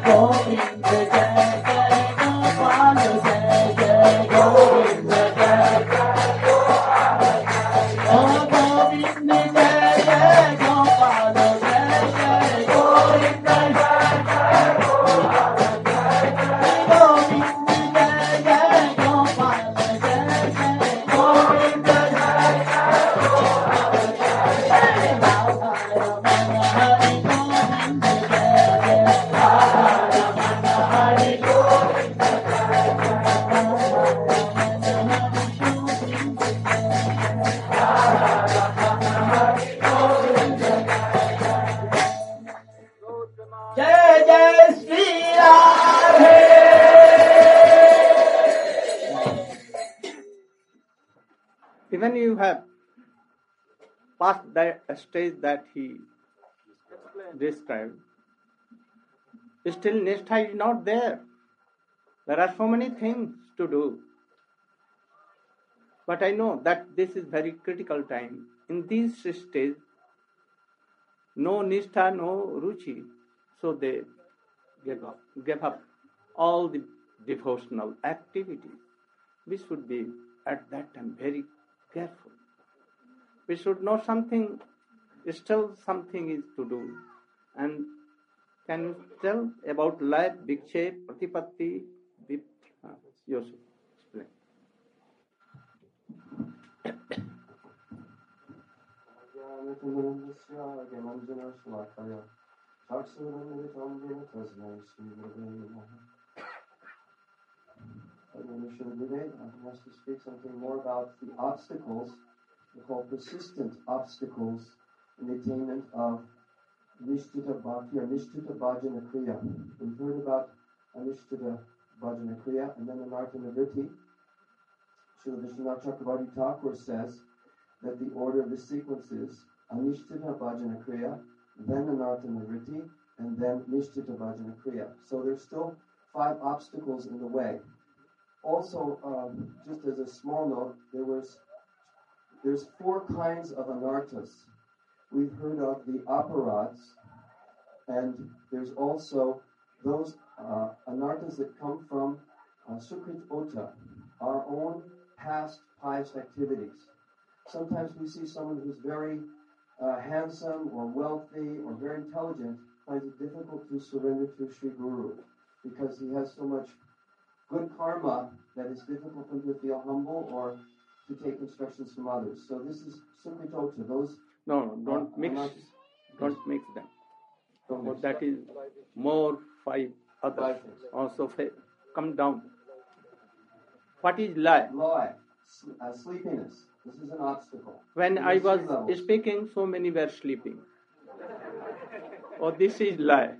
Govind Jai Jai Gopal Jai Jai Govind Jai Jai Oh Govind Jai Jai Gopal Jai Jai Govind Jai Jai Govind Jai Jai Gopal Jai Jai Govind Jai Jai Jai Sri Radhe. Even you have passed that stage that he described, still Nishtha is not there. There are so many things to do. But I know that this is very critical time. In this stage, no Nishtha, no Ruchi. So they gave up, gave up all the devotional activities. We should be at that time very careful. We should know something, still something is to do. And can you tell about life, Bhikshe, Pratipatti, Vip? Uh, Yosef, explain. I have to speak something more about the obstacles, we call persistent obstacles in the attainment of Nishtita Bhakti or Nishtita Bhajana Kriya. We've heard about Nishtita Bhajana Kriya and then Anartha Nivritti. Srila Vishwanath Chakravarti Thakur says that the order of the sequence is Anishtita Bhajana Kriya, then Anartha Nivritti, and then Nishtita Bhajana Kriya. So there's still five obstacles in the way. Also, um, just as a small note, there was there's four kinds of anarthas. We've heard of the aparads, and there's also those uh, anarthas that come from uh, Sukrit Ota, our own past pious activities. Sometimes we see someone who's very uh, handsome or wealthy or very intelligent finds it difficult to surrender to Sri Guru because he has so much good karma that it's difficult for him to feel humble or to take instructions from others. So this is Sukritota, those... No, no, don't uh, mix, anarthas. don't mix them. Don't mix. That is more five others. Five things. Also, fa- come down. What is lie? Lie, S- uh, sleepiness. This is an obstacle. When There I are was three levels. speaking, so many were sleeping. Oh, this is lie.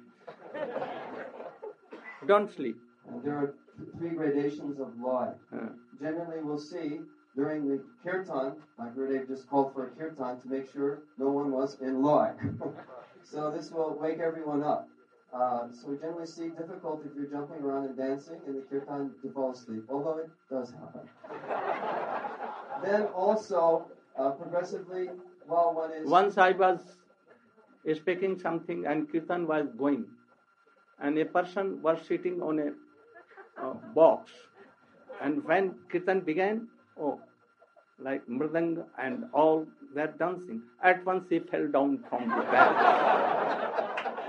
Don't sleep. And there are th- three gradations of lie. Uh, Generally, we'll see during the kirtan, like Gurudev just called for a kirtan to make sure no one was in lie. So this will wake everyone up. Uh, so we generally see difficulty if you're jumping around and dancing in the kirtan to fall asleep, although it does happen. Then also, uh, progressively, while one is... Once I was speaking something and Kirtan was going, and a person was sitting on a uh, box, and when Kirtan began, oh, like Mridanga and all were dancing. At once he fell down from the back.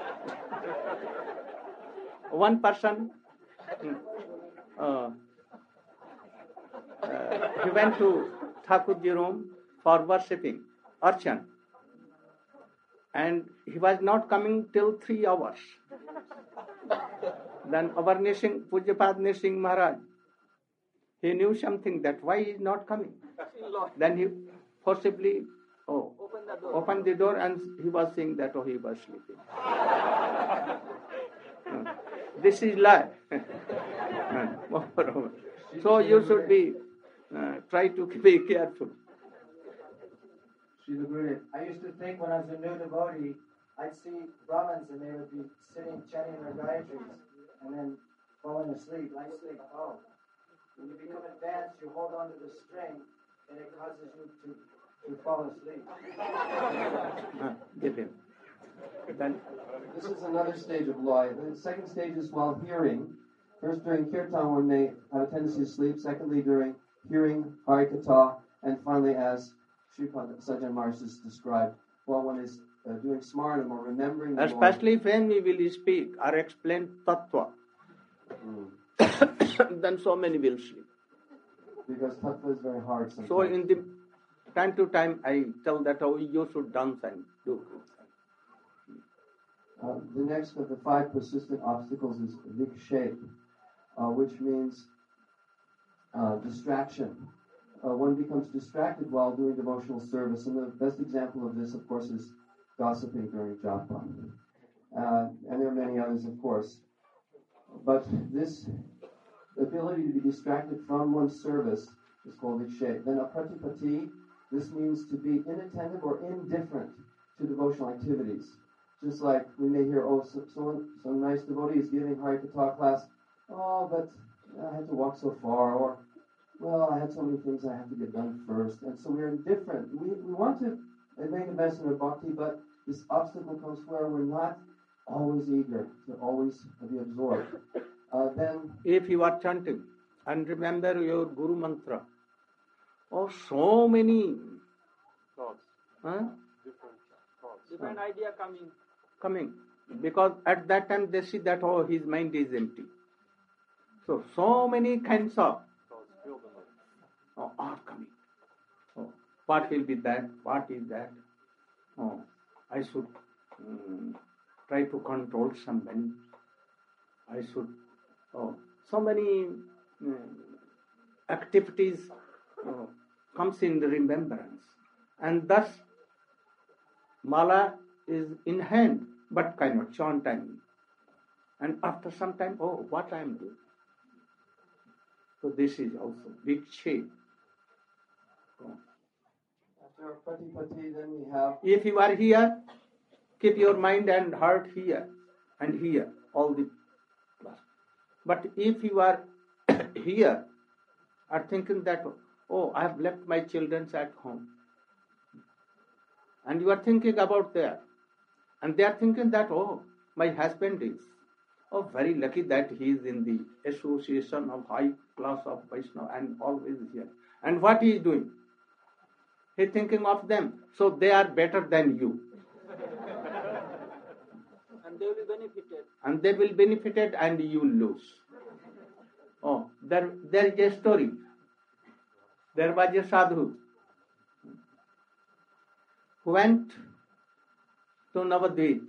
One person, uh, uh, he went to Thakurji room for worshipping, Archan. And he was not coming till three hours. Then our Nishing, Pujapad Nishing Maharaj, he knew something that why he is not coming. Then he forcibly oh, Open the door. opened the door and he was saying that oh, he was sleeping. Uh, this is lie. Uh, moreover. So you should be, uh, try to be careful. Srila Gurudev, I used to think when I was a new devotee, I'd see Brahmins and they would be sitting chanting their Gayatris and then falling asleep, light sleep. Oh, when you become advanced, you hold on to the string and it causes you to, to fall asleep. Uh, give him. Then This is another stage of loy. The second stage is while hearing. First during kirtan when they have a tendency to sleep. Secondly during hearing Harikatha. And finally as Sripad Sajjan Maharaj has described, while one is uh, doing smarnam or remembering the especially when we will speak or explain tattva, mm. then so many will sleep. Because tattva is very hard sometimes. So in the time to time I tell that oh, you should dance and do. Uh, the next of the five persistent obstacles is vikshepa, uh, which means uh, distraction. Uh, one becomes distracted while doing devotional service, and the best example of this, of course, is gossiping during japa. Uh, and there are many others, of course. But this ability to be distracted from one's service is called vikshepa. Then apratipatti, this means to be inattentive or indifferent to devotional activities. Just like we may hear, oh, so, so, some nice devotee is giving Harikatha class. Oh, but I had to walk so far. Or, well, I had so many things I have to get done first. And so we're indifferent. We, we want to make the best in our bhakti, but this obstacle comes where we're not always eager to always be absorbed. Uh, then, if you are chanting and remember your Guru Mantra, oh, so many Thoughts. huh, Different thoughts. Different idea coming. coming. Because at that time they see that, oh, his mind is empty. So, so many kinds of Thoughts fill the mind. oh, are coming. Oh, what will be that? What is that? Oh, I should um, try to control somebody. I should. Oh, so many um, activities uh, comes in the remembrance, and thus mala is in hand but cannot chant time. And after some time, oh, what I am doing. So this is also vikshepa. Oh. after pratipatti, then we have If you are here, keep your mind and heart here and here, all the class. But if you are here, are thinking that, oh, I have left my children at home. And you are thinking about that. And they are thinking that, oh, my husband is, oh, very lucky that he is in the association of high class of Vaishnava and always here. And what he is doing? He is thinking of them. So they are better than you. And they will be benefited. And they will benefited and you lose. Oh, there, there is a story. There was a sadhu who went to Navadvip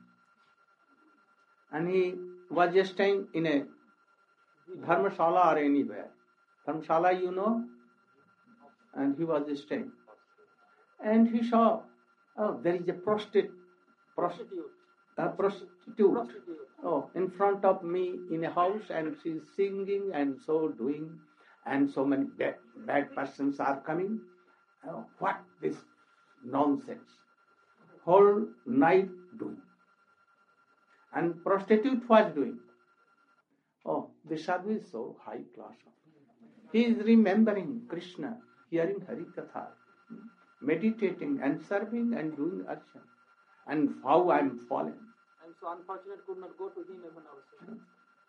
and he was just staying in a dharmashala or anywhere. Dharmashala, you know? And he was staying. And he saw, oh, there is a prostitute, prostitute, a prostitute, Prostitute. oh, in front of me in a house, and she is singing and so doing, and so many bad, bad persons are coming. Oh, what this nonsense? Whole night doing. And prostitute was doing. Oh, the sadhu is so high class. He is remembering Krishna, hearing Harikatha, meditating and serving and doing action. And how I am fallen. I'm so unfortunate could not go to him even also.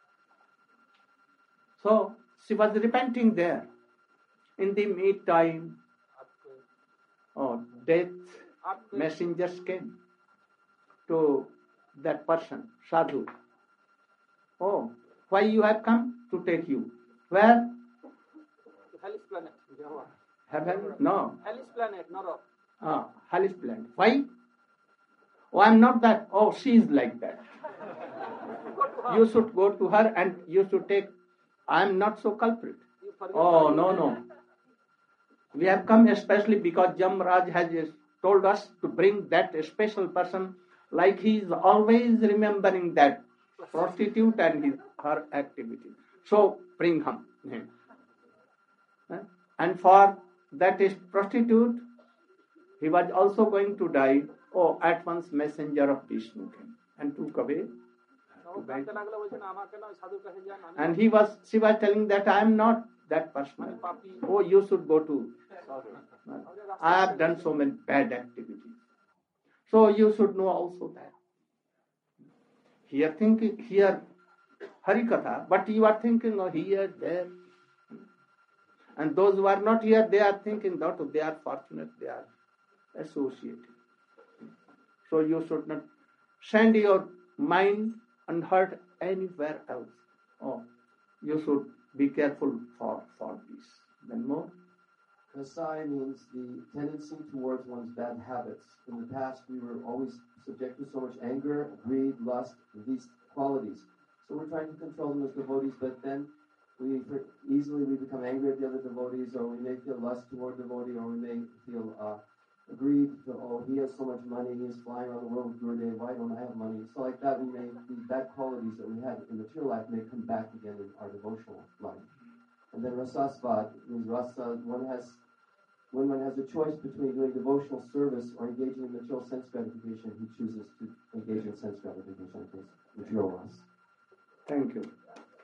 So she was repenting there. In the meantime, oh, death messengers came to that person, sadhu. Oh, why you have come? To take you. Where? Hellish planet. Heaven? No. Hellish planet, Nara. Ah, Hellish planet. Why? Oh, I am not that. Oh, she is like that. You should go to her and you should take. I am not so culprit. Oh, no, no. We have come especially because Jamraj has told us to bring that special person, like he is always remembering that prostitute and his, her activity. So bring him. And for that is prostitute, he was also going to die. Oh, at once messenger of Vishnu came and took away. And he was, she was telling that I am not that person. Oh, you should go to. I have done so many bad activities. So you should know also that. Here thinking, here Harikatha, but you are thinking of here, there. And those who are not here, they are thinking that they are fortunate, they are associated. So you should not send your mind and heart anywhere else. Oh, you should be careful for, for this. Then more. Kasai means the tendency towards one's bad habits. In the past, we were always subject to so much anger, greed, lust, these qualities. So we're trying to control them as devotees, but then we easily we become angry at the other devotees, or we may feel lust toward devotee, or we may feel uh, greed. To, oh, he has so much money, he is flying around the world with Gurudev, why don't I have money? So like that, we may, these bad qualities that we had in material life may come back again in our devotional life. And then rasasvad means rasa, one has, when one has a choice between doing devotional service or engaging in material sense gratification, he chooses to engage in sense gratification, material loss. Thank you.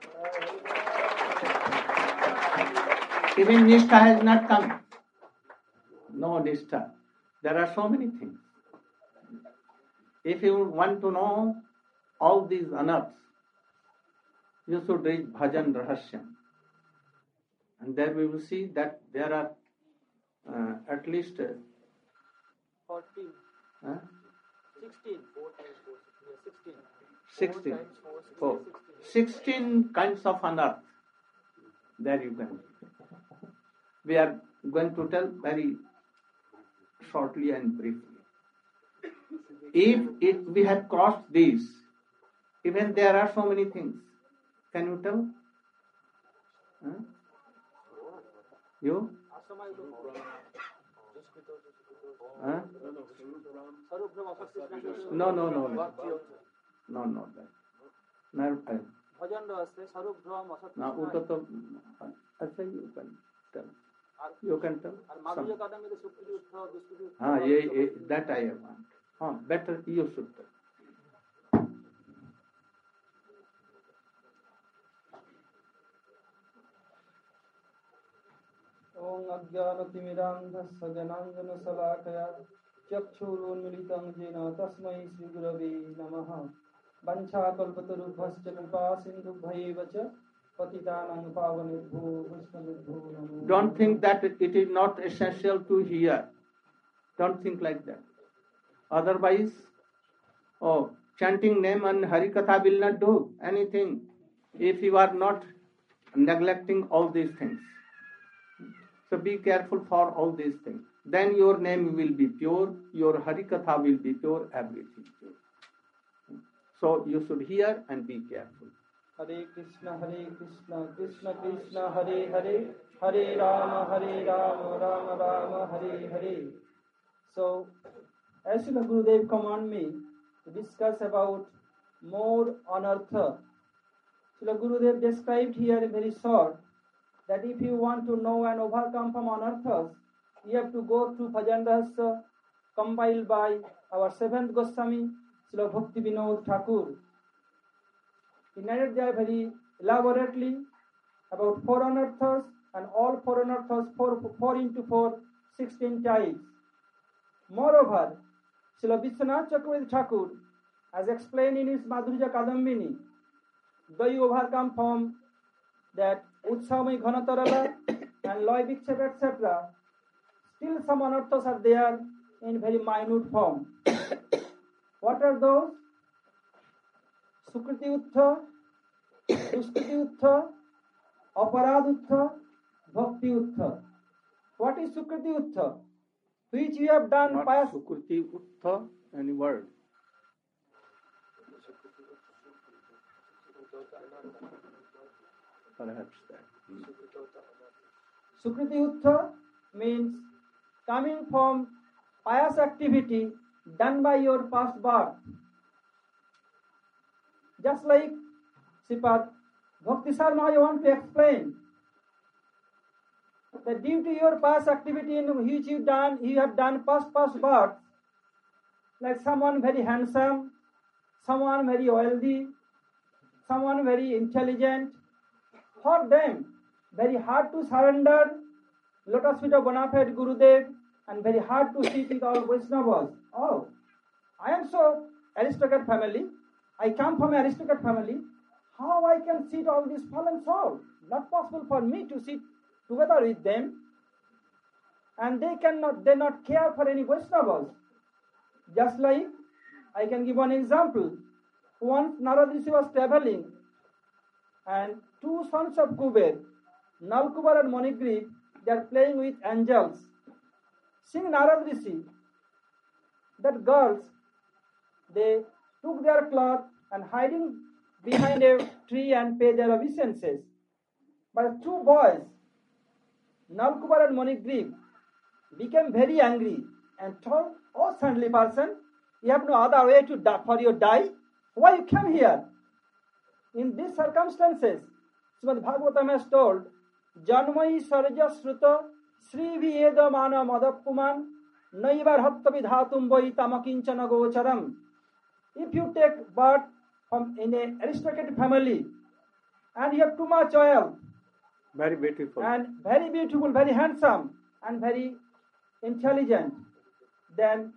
Even Nishtha has not come. No Nishtha. There are so many things. If you want to know all these anarths, you should read Bhajan Rahasyam. And there we will see that there are uh, at least uh, fourteen. Huh? sixteen. four times four. Yeah, sixteen. sixteen. four times four, Four. sixteen. sixteen kinds of anarth. There you can. We are going to tell very shortly and briefly. If it, we have crossed these, even there are so many things. Can you tell? Huh? You? Huh? No, no, no, no. No, not that. No, I, now, Uta to, I think you can tell. You can tell. Some. Ah, yeah, yeah, that I want. Ah, better you should tell. Om Ajnanatimirandhasya Jananjana Salakaya Chakshurunmilitam Jena Tasmai Sri Gurave Namaha Vancha Kalpatarubhasya Kripa Sindhubhaivacha Patitanang Pavanibhu Vishnavibhu Namo. Don't think that it is not essential to hear. Don't think like that. Otherwise, oh, chanting name and Harikatha will not do anything if you are not neglecting all these things. So be careful for all these things. Then your name will be pure, your Harikatha will be pure, everything pure. So you should hear and be careful. Hare Krishna, Hare Krishna, Krishna Krishna, Hare Hare, Hare Rama, Hare Rama, Rama Rama, Hare Hare. So, as Srila Gurudev command me to discuss about more anartha, Srila Gurudev described here in very short that if you want to know and overcome from anarthas, you have to go through Bhajan Rahasya compiled by our seventh Goswami, Srila Bhakti Vinod Thakur. He narrated there very elaborately about four anarthas, and all four anarthas, four, four into four, sixteen types. Moreover, Srila Vishwanath Chakravarti Thakur has explained in his Madhurya Kadambini, though you overcome from that Utsamai Ghanatarala and Loy Vikshep, et cetera, still some anarthas are there in very minute form. What are those? Sukriti Uttha, Duskriti Uttha, Aparad Uttha, Bhakti Uttha. What is Sukriti Uttha? Which you have done Not past. Sukriti Uttha, any word. Perhaps that. Sukriti Uttha means coming from pious activity done by your past birth. Just like Sripad Bhakti Sarma, I want to explain that due to your past activity in which you done, you have done past past birth, like someone very handsome, someone very wealthy, someone very intelligent, for them very hard to surrender lotus feet of bona fide Gurudev and very hard to sit with all Vaishnavas. Oh, I am so aristocrat family, I come from aristocrat family, how I can sit all these fallen souls? Not possible for me to sit together with them. And they cannot, they not care for any Vaishnavas. Just like, I can give one example. Once Narad Rishi was traveling, and two sons of Kuber, Nalkubar and Manigriv, they are playing with angels. Seeing Narad Rishi, that girls, they took their cloth and hiding behind a tree and pay their obeisances. But two boys, Nalkubar and Manigriv, became very angry and told, "Oh, saintly person, you have no other way to die for your die. Why you came here?" In these circumstances, Srimad Bhagavatam has told, "Janmai sarja sruta sri viyeda mana madapuman naivar hatta vidhatum vai tamakinchana gocharam." If you take birth from in an aristocratic family and you have too much oil, very beautiful, and very beautiful, very handsome, and very intelligent, then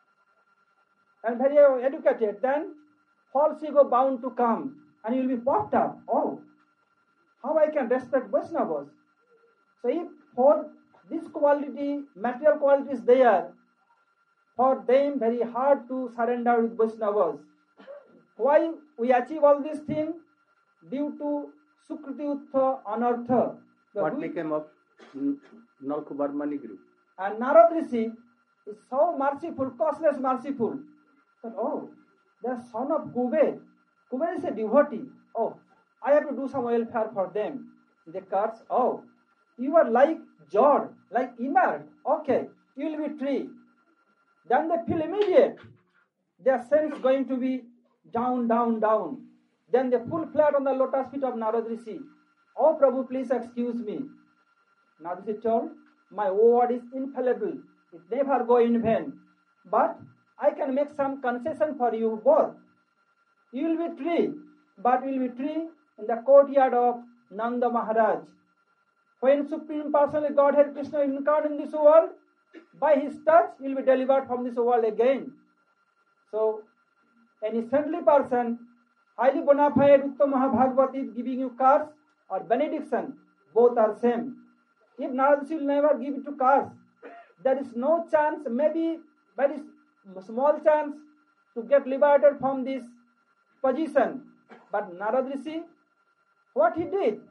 and very educated, then false ego bound to come, and you will be puffed up. Oh, how I can respect Vaishnavas? So if for this quality, material quality is there, for them very hard to surrender with Vaishnavas. Why we achieve all these things? Due to Sukriti Uttha Anartha. What became of Nalkubar Manigriv? And Narad Rishi is so merciful, causeless merciful. That, oh, they are son of Kuber. Kuber is a devotee. Oh, I have to do some welfare for them. They curse, oh, you are like Jod, like inert. Okay, you will be tree. Then they feel immediate. Their sense going to be down, down, down. Then they fall flat on the lotus feet of Narad Rishi. Oh, Prabhu, please excuse me. Narad Rishi told, my word is infallible. It never go in vain. But I can make some concession for you both. You will be tree, but you will be tree in the courtyard of Nanda Maharaj. When Supreme Personality Godhead Krishna incarnate in this world, by his touch, you will be delivered from this world again. So, any saintly person, highly bona fide Uttama Mahabhagavati is giving you curse or benediction, both are same. If Narad Rishi will never give it to curse, there is no chance, maybe very small chance to get liberated from this position. But Narad Rishi, what he did?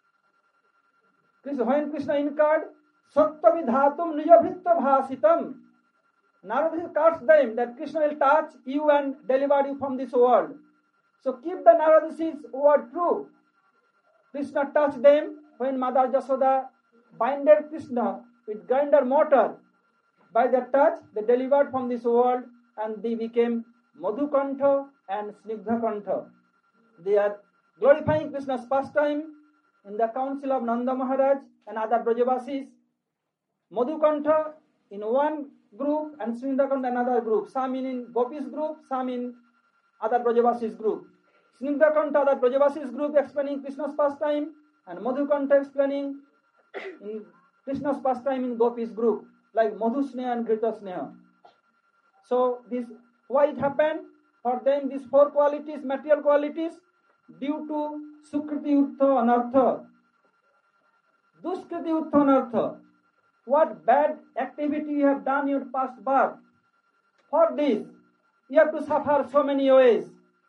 When Krishna incarnate, Sattva vidhatum nijabhritta bhasitam. Narad Rishi cursed them that Krishna will touch you and deliver you from this world. So keep the Narad Rishi's word true. Krishna touched them when Mother Jasoda binded Krishna with grinder mortar. By that touch, they delivered from this world and they became Madhukantha and Snigdhakantha. They are glorifying Krishna's pastime in the council of Nanda Maharaj and other Brajavasis. Madhukantha in one group and Snigdhakantha in another group. Some in Gopis group, some in other Brajavasis group. Snigdhakantha, other Brajavasis group explaining Krishna's pastime, and Madhukantha explaining in Krishna's pastime in Gopis group, like Madhusneha and Ghritasneha. So this, why it happened? For them, these four qualities, material qualities, due to Sukriti Uttha Anartha. Duskriti Uttha Anartha. What bad activity you have done in your past birth. For this, you have to suffer so many ways.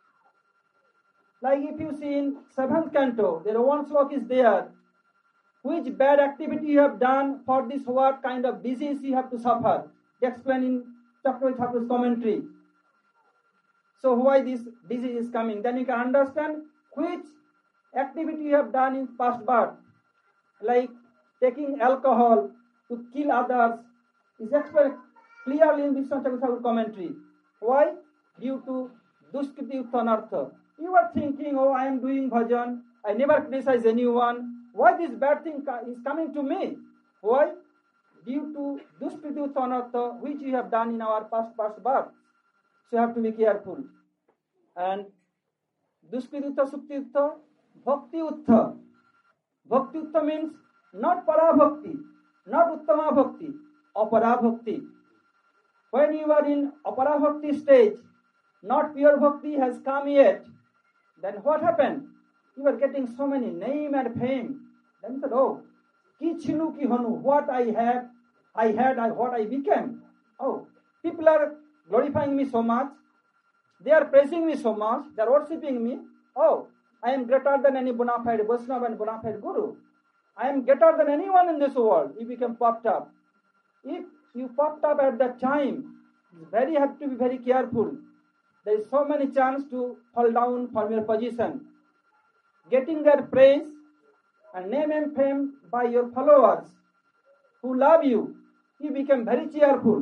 Like if you see in seventh canto, there one slok is there. Which bad activity you have done, for this what kind of disease you have to suffer. They explain in Chakravarti Thakur's commentary. So why this disease is coming? Then you can understand which activity you have done in past birth. Like taking alcohol to kill others is explained clearly in Vishnu Chakravarti Thakur's commentary. Why? Due to Duskriti Uttha Anartha. You are thinking, oh, I am doing bhajan, I never criticize anyone. Why this bad thing is coming to me? Why? Due to Duskriti Uttha Anartha, which you have done in our past past birth. So you have to be careful. And Duskriti Uttha, Sukti Uttha, Bhakti Uttha. Bhakti Uttha means not Para Bhakti, not Uttama Bhakti, Apara Bhakti. When you are in Apara Bhakti stage, not pure Bhakti has come yet, then what happened? You are getting so many name and fame. Then you said, oh, ki chinu ki honu, what I have, I had, I, what I became. Oh, people are glorifying me so much. They are praising me so much. They are worshipping me. Oh, I am greater than any bona fide Vaishnava and bona fide Guru. I am greater than anyone in this world. You become puffed up. If you puffed up at that time, you very have to be very careful. There is so many chance to fall down from your position. Getting their praise and name and fame by your followers who love you, you become very cheerful.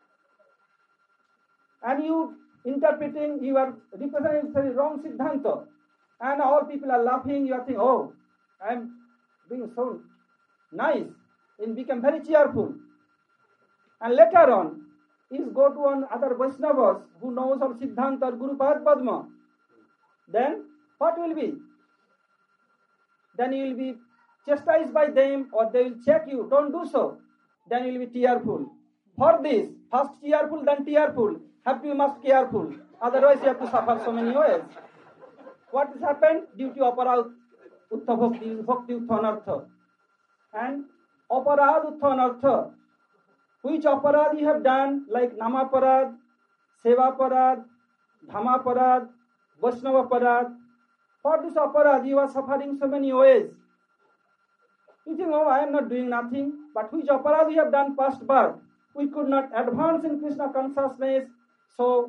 And you interpreting, you are representing very wrong Siddhanta. And all people are laughing, you are thinking, oh, I am being so nice. And become very cheerful. And later on, is go to one other Vaishnavas who knows of Siddhanta or Guru Pad Padma. Then what will be? Then you will be chastised by them or they will check you. Don't do so. Then you will be tearful. For this, first tearful, then tearful. Have to be much careful. Otherwise you have to suffer so many ways. What has happened? Due to Apara Utta Bhakti, Bhakti Utta Anartha. And Aparad Utta Anartha. Which aparad you have done, like Namaparad, Sevaparad, Dhammaparad, Vaishnavaparad. For this aparad, you are suffering so many ways. You think, oh, I am not doing nothing. But which aparad you have done past birth? We could not advance in Krishna consciousness so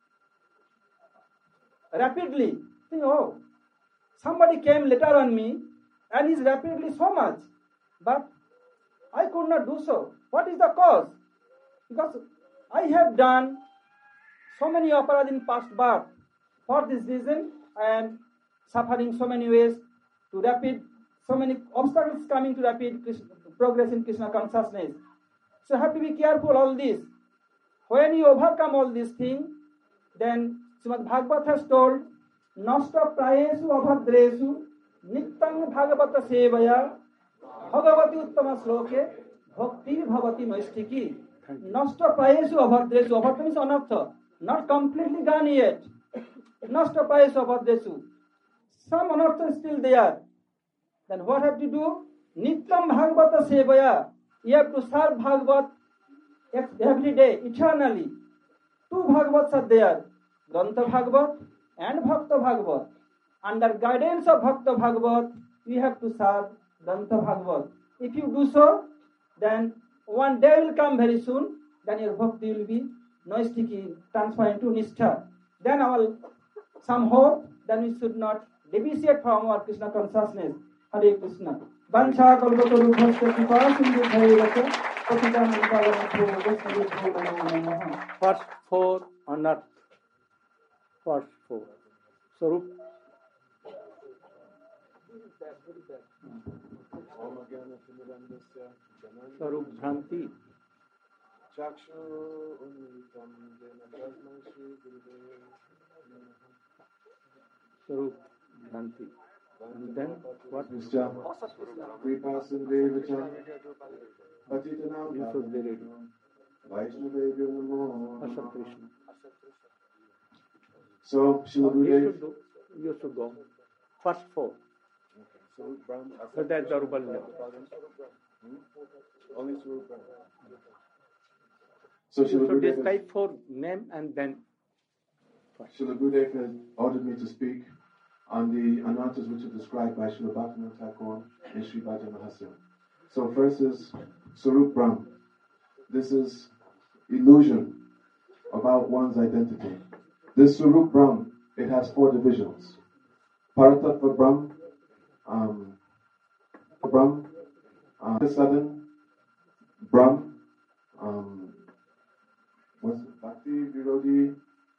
rapidly. Think, oh, somebody came later on me and is rapidly so much. But I could not do so. What is the cause? Because I have done so many aparad in past birth. For this reason, I am suffering so many ways to rapid, so many obstacles coming to rapid Krishna, progress in Krishna consciousness. So have to be careful all this. When you overcome all these things, then Srimad Bhagavad has told, Nasta prayesu abhadresu nittang bhagavata sevaya bhagavati uttama sloke bhakti bhavati maistiki. Nasta prayesu abhadresu. Abhadra means anartha. Not completely gone yet. Nasta prayesu abhadresu. Some anartha is still there. Then what have to do? Nittam bhagavata sevaya. You have to serve Bhagavat every day, eternally. Two Bhagavats are there. Grantha Bhagavat and Bhakta Bhagavat. Under guidance of Bhakta Bhagavat, we have to serve Grantha Bhagavat. If you do so, then one day will come very soon, then your bhakti will be noistiki, transformed into nishtha. Then our some hope, then we should not deviate from our Krishna consciousness. Hare Krishna. Vansha kalpataru bhasta kripa sindhu bhairata patita mantalamabho vaishnavibho namo namaha. First four on earth. First four. Sarup. Sarup Bhranti. Sarup Bhranti. And then what? Kripa Sindhevacha Patitanam Vaishnavebhyo Namo Asat Krishna. So, Srila You Gurudev. should do. You should go. First four. So that's Darubalya. Only Swarup Brahma. So You Srila should Gurudev, describe four name and then Srila Gurudev has ordered me to speak on the anarthas which are described by Srila Bhaktivinoda Thakur and Sri Bhajan Mahasya. So first is Swarup Brahm. This is illusion about one's identity. This Swarup Brahm, it has four divisions. Paratattva Brahm, um, Brahm, um, Sadan, Brahm, um, what's it? Bhakti, Virodhi,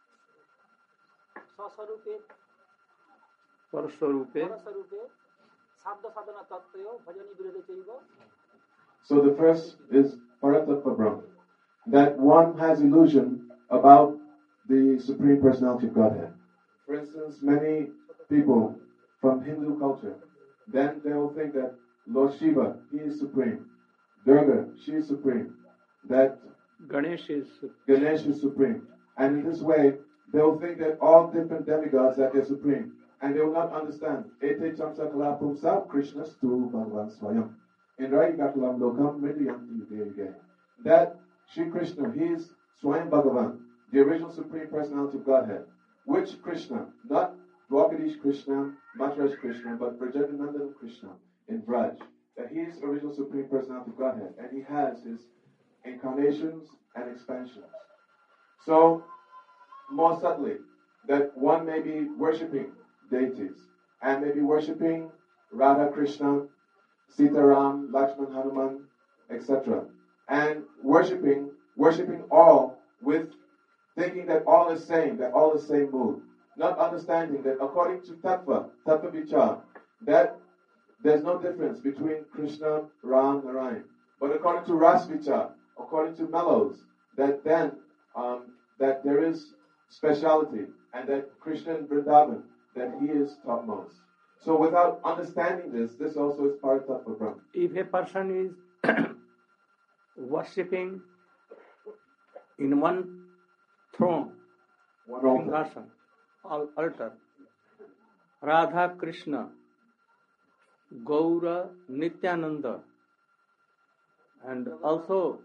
Swasarupe, Paraswarupe. Parasarupe, Sabda Sadhana Tattvayo, Bhajani Virodhi Chaiva. So the first is Paratattva Brahm. That one has illusion about the Supreme Personality of Godhead. For instance, many people from Hindu culture, then they will think that Lord Shiva, he is supreme. Durga, she is supreme. That Ganesh is Ganesh is supreme. And in this way, they will think that all different demigods that they're supreme. And they will not understand. Ete chamsa kala pumsa Krishna stu Bhagavan Swayam. In Raigakalam Lokam Midyanti Yuge Yuge. That Sri Krishna, he is Swayam Bhagavan, the original Supreme Personality of Godhead. Which Krishna? Not Dwakadish Krishna, Maharaj Krishna, but Brajanandan Krishna in Braj. That he is original Supreme Personality of Godhead. And he has his incarnations and expansions. So, more subtly, that one may be worshipping deities, and may be worshipping Radha Krishna, Sitaram, Lakshman, Hanuman, et cetera. And worshipping, worshipping all with thinking that all is same, that all is same mood. Not understanding that according to Tattva, Tattva Vichar, that there's no difference between Krishna, Ram, Narayan. But according to Ras Vichar, according to mellows, that then um, that there is speciality, and that Krishna in Vrindavan, that he is topmost. So without understanding this, this also is part of Tattva Brahma. If a person is worshipping in one throne, one altar, al- altar, Radha Krishna, Gaura Nityananda, and also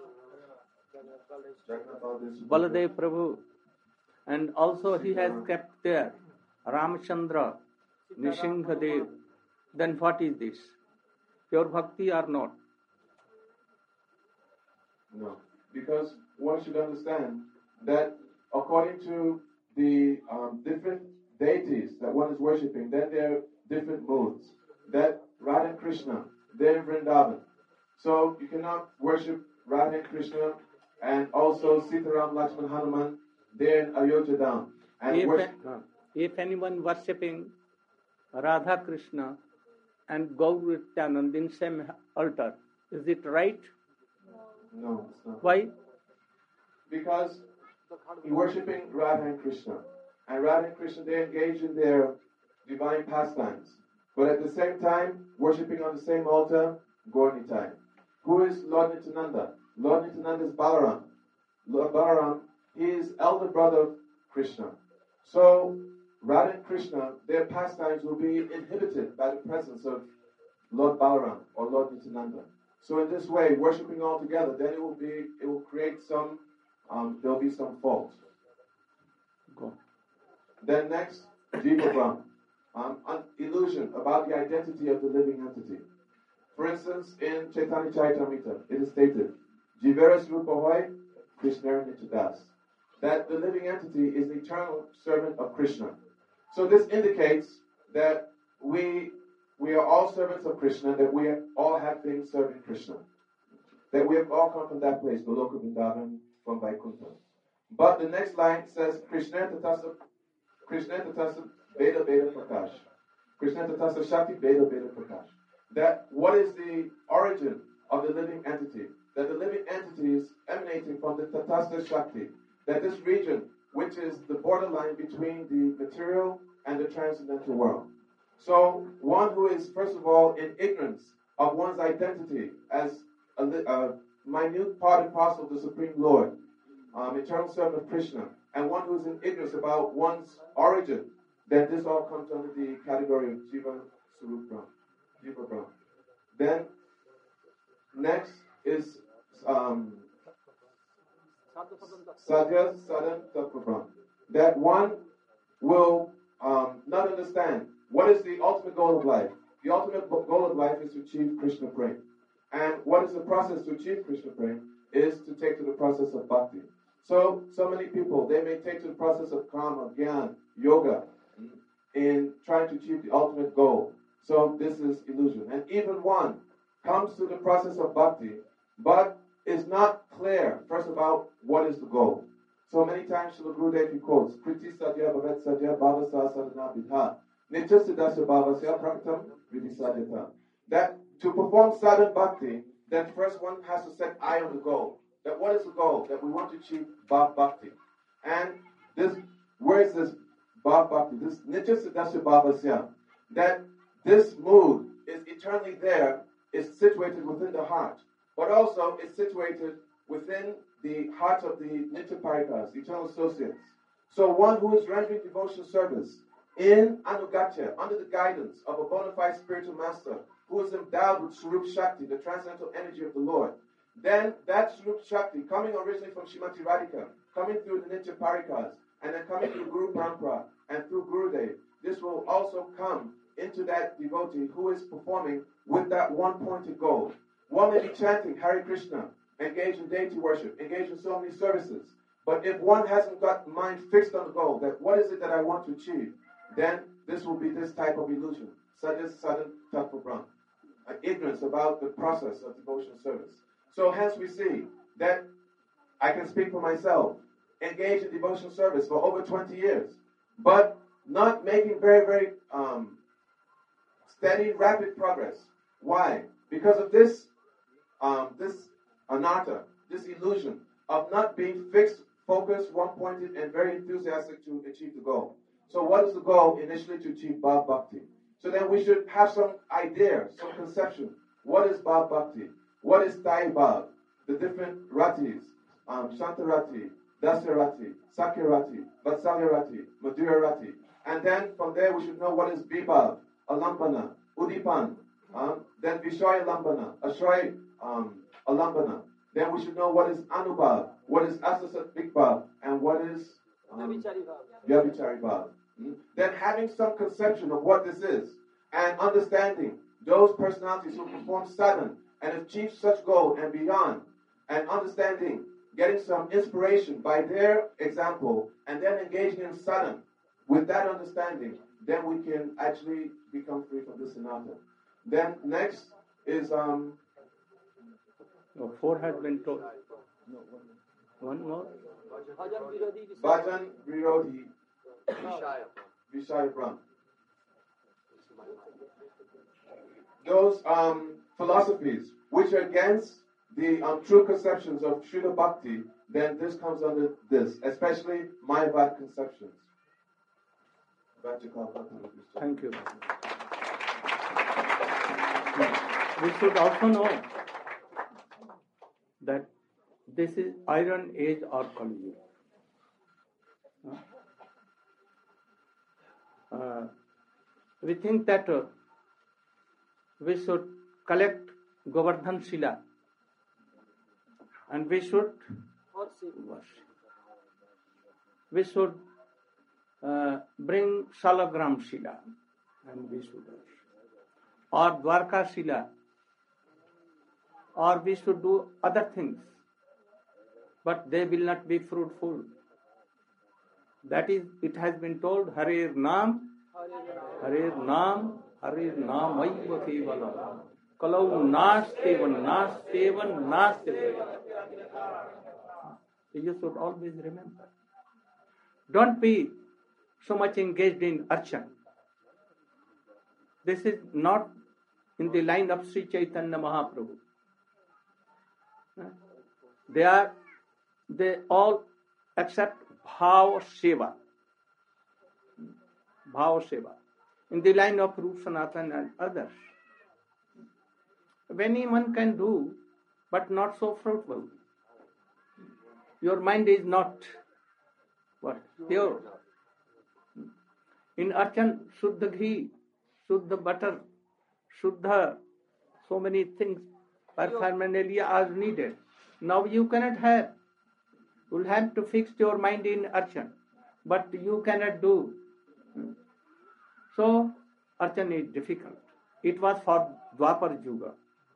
Baladev Prabhu, and also he has kept there Ramchandra, Nishingadev, then what is this? Pure bhakti or not? No, because one should understand that according to the um, different deities that one is worshipping, then there are different moods. That Radha and Krishna, they're in Vrindavan. So you cannot worship Radha and Krishna and also Sitaram, Lakshman, Hanuman, they're in Ayodhya Dham. And if, worship, uh, if anyone worshipping Radha Krishna and Gaur Nityanand in same altar, is it right? No, it's not. Why? Because you're worshipping Radha and Krishna. And Radha and Krishna, they engage in their divine pastimes. But at the same time, worshipping on the same altar, Gaur Nitai. Who is Lord Nityananda? Lord Nityananda is Balaram. Lord Balaram, he is elder brother of Krishna. So, Radha and Krishna, their pastimes will be inhibited by the presence of Lord Balaram or Lord Nityananda. So in this way, worshipping all together, then it will be, it will create some, um, there will be some fault. Go. Then next, Jiva Brahma. Um, an illusion about the identity of the living entity. For instance, in Chaitanya Charitamrita, it is stated, Jiveras Rupa Hoy, Krishna Nityadas. That the living entity is the eternal servant of Krishna. So this indicates that we we are all servants of Krishna, that we all have been serving Krishna. That we have all come from that place, the Loka Vrindavan, from Vaikuntha. But the next line says, Krishna Tatasa, Krishna Tatasa Veda Veda Prakash. Krishna Tatasa Shakti Veda Veda Prakash. That what is the origin of the living entity? That the living entity is emanating from the Tatasta Shakti. That this region, which is the borderline between the material and the transcendental world. So, one who is, first of all, in ignorance of one's identity as a, a minute part and parcel of the Supreme Lord, um, eternal servant of Krishna, and one who is in ignorance about one's origin, then this all comes under the category of Jiva Surup Brahma, Jiva Brahma. Then, next is um, Sadhya Sadhan Tattva Brahma. That one will um, not understand what is the ultimate goal of life. The ultimate goal of life is to achieve Krishna Prem. And what is the process to achieve Krishna Prem is to take to the process of bhakti. So, so many people, they may take to the process of karma, gyan, yoga, in trying to achieve the ultimate goal. So this is illusion. And even one comes to the process of bhakti, but is not clear, first about what is the goal. So many times Srila Gurudev he quotes, Kriti Sadhya Bhavet Sadhya Bhavasa Sadhana Vidha Nitya Siddhasya Bhavasya Praktam Vidhi Sadhyata. That to perform sadhana bhakti, then first one has to set eye on the goal. That what is the goal? That we want to achieve Bhav Bhakti. And this, where is this Bhav Bhakti? This Nitya Siddhasya Bhavasya. That this mood is eternally there, is situated within the heart. But also is situated within the heart of the Nitya Parikas, eternal associates. So one who is rendering devotion service in Anugatya, under the guidance of a bona fide spiritual master, who is endowed with Swarup Shakti, the transcendental energy of the Lord, then that Swarup Shakti, coming originally from Srimati Radhika, coming through the Nitya Parikas, and then coming through Guru Parampara and through Gurudev, this will also come into that devotee who is performing with that one pointed goal. One may be chanting Hare Krishna, engaged in deity worship, engaged in so many services, but if one hasn't got mind fixed on the goal, that what is it that I want to achieve, then this will be this type of illusion, such as sudden tattva brahm, an ignorance about the process of devotional service. So hence we see that I can speak for myself, engaged in devotional service for over twenty years, but not making very, very um, steady, rapid progress. Why? Because of this, um, this anartha, this illusion of not being fixed, focused, one-pointed, and very enthusiastic to achieve the goal. So what is the goal initially? To achieve Bhav Bhakti. So then we should have some idea, some conception. What is Bhav Bhakti? What is Thai Bhav? The different ratis, um, Shantarati, Dasarati, Sakyarati, Vatsalyarati, Madhurarati. And then from there we should know what is Bibhav, Alambana, Udipan, um, then Vishaya Lambana, Ashray um, Alambana. Then we should know what is Anubhav, what is Asasat Bhav, and what is um, Vyabhichari Bhav. Hmm? Then having some conception of what this is, and understanding those personalities who perform sadhana and achieve such goal and beyond, and understanding, getting some inspiration by their example, and then engaging in sadhana. With that understanding, then we can actually become free from this anatta. Then next is um. No, four has been told. No, one more. Bhajan Virodhi Vishaya Brahm. Those um, philosophies which are against the um, true conceptions of Srila Bhakti, then this comes under this, especially Mayavad conceptions. Thank you. We should also know that this is iron age or Kali Yuga. Uh, we think that uh, we should collect Govardhan Shila and we should worship. We should uh, bring Salagram Shila and we should worship. Or Dwarka Shila, or we should do other things, but they will not be fruitful. That is, it has been told, Harer Nam, Harer Nam, Harer Nam, Aiva Kevala, Kalau Nas Tevan, Nas Tevan, Nas Tevan. You should always remember. Don't be so much engaged in archan. This is not in the line of Sri Chaitanya Mahaprabhu. They are, they all accept Bhav Seva. Bhav Seva. In the line of Rup Sanatan and others. Anyone can do, but not so fruitful. Your mind is not what? Pure. In archan, Shuddha ghee, Shuddha butter, Shuddha, so many things, paraphernalia are needed. Now you cannot have. You will have to fix your mind in archan, but you cannot do. So, archan is difficult. It was for Dwapar Yuga.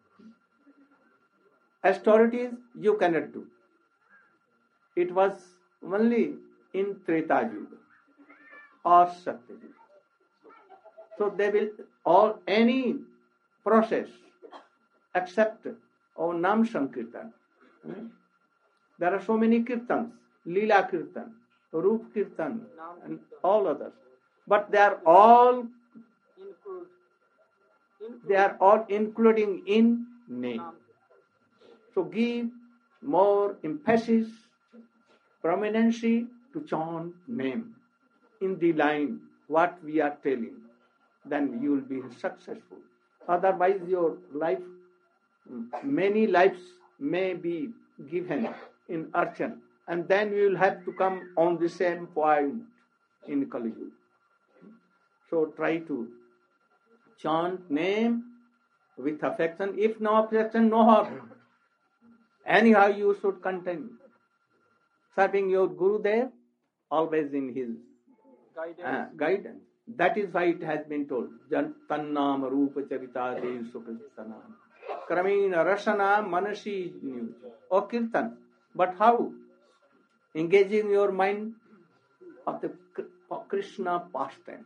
Austerities you cannot do. It was only in Treta Yuga or Satya Yuga. So they will, or any process except or Nam Sankirtan. There are so many kirtans, Leela Kirtan, Roop Kirtan, and all others. But they are all, they are all including in name. So give more emphasis, prominency to chant name in the line what we are telling. Then you will be successful. Otherwise your life, many lives may be given in Archan, and then we will have to come on the same point in Kali Yuga. So try to chant name with affection. If no affection, no harm. Anyhow, you should continue serving your Guru there, always in his guidance. Uh, guidance. That is why it has been told. Tannam Rupa Charita Dev Sukritanam. Kramina Rasana Manasi or Kirtan. But how? Engaging your mind of the Krishna pastimes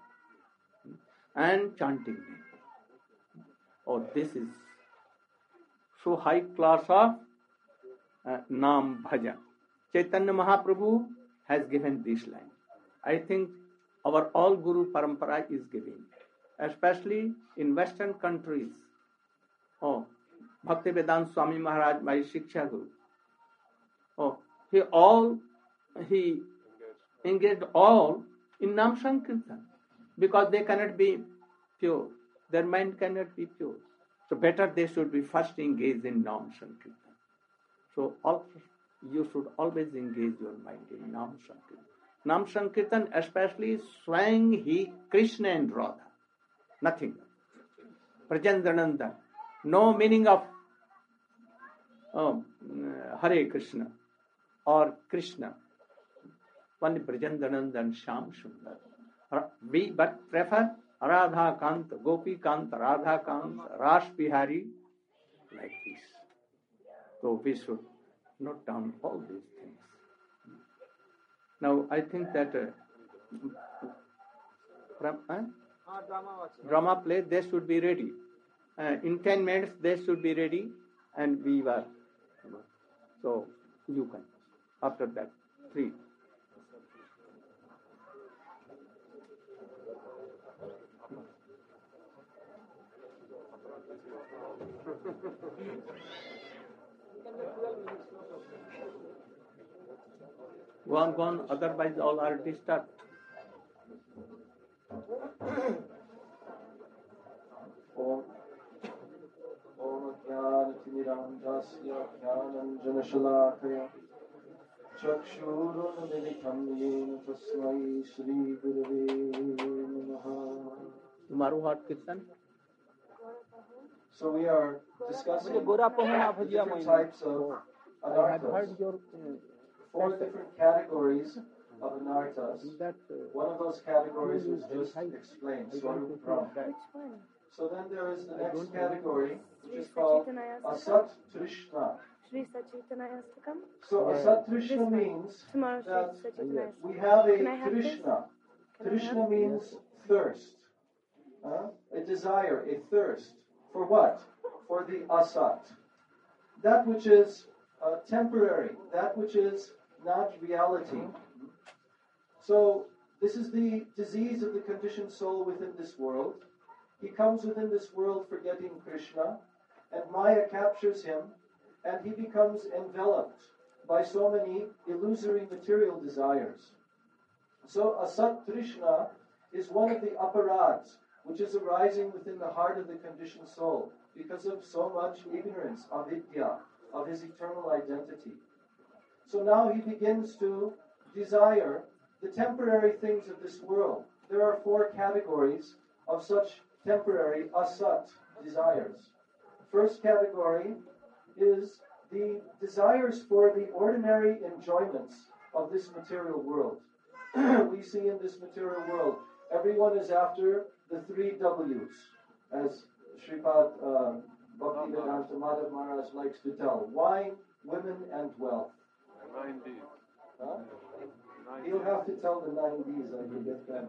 and chanting. Oh, this is so high class of uh, Nam Bhajan. Chaitanya Mahaprabhu has given this line. I think our all Guru Parampara is giving, especially in Western countries. Oh, Bhaktivedanta Swami Maharaj, my Shiksha Guru. Oh, he all, he engaged all in Nam Sankirtan because they cannot be pure. Their mind cannot be pure. So better they should be first engaged in Nam Sankirtan. So all, you should always engage your mind in Nam Sankirtan. Nam Sankirtan, especially swaying he, Krishna and Radha. Nothing. Prajendrananda. No meaning of oh, Hare Krishna or Krishna. Only Prajendrananda and Shyam Sundar. We but prefer Radha Kant, Gopi Kant, Radha Kant, Ras Bihari, like this. So we should note down all these things. Now I think that uh, from, uh, drama play, they should be ready. Uh, in ten minutes they should be ready, and we were. So you can. After that, three. Go on, go on, otherwise all are disturbed. Om Om Jnana Timirandasya Jnananjana Shalakaya Chakshurun Militam Yena Tasmai Shri Gurave Namaha. Tomorrow what Kirtan? So we are discussing the different types of anarthas. Four different categories of anarthas. One of those categories was just explained, Swarup Brahma. So then there is the next category, which is called Asat Trishna. So Asat Trishna means that we have a Trishna. Trishna means thirst, uh, a desire, a thirst. For what? For the Asat. That which is uh, temporary, that which is not reality. So this is the disease of the conditioned soul within this world. He comes within this world forgetting Krishna, and Maya captures him, and he becomes enveloped by so many illusory material desires. So Asat Trishna is one of the aparads which is arising within the heart of the conditioned soul because of so much ignorance, avidya, of his eternal identity. So now he begins to desire the temporary things of this world. There are four categories of such temporary asat desires. First category is the desires for the ordinary enjoyments of this material world. We see in this material world, everyone is after the three W's, as Sripad uh, Bhaktivedanta Madhav Maharaj likes to tell: wine, women, and wealth. Nine D's. Huh? He'll have to tell the nine D's, I forget that.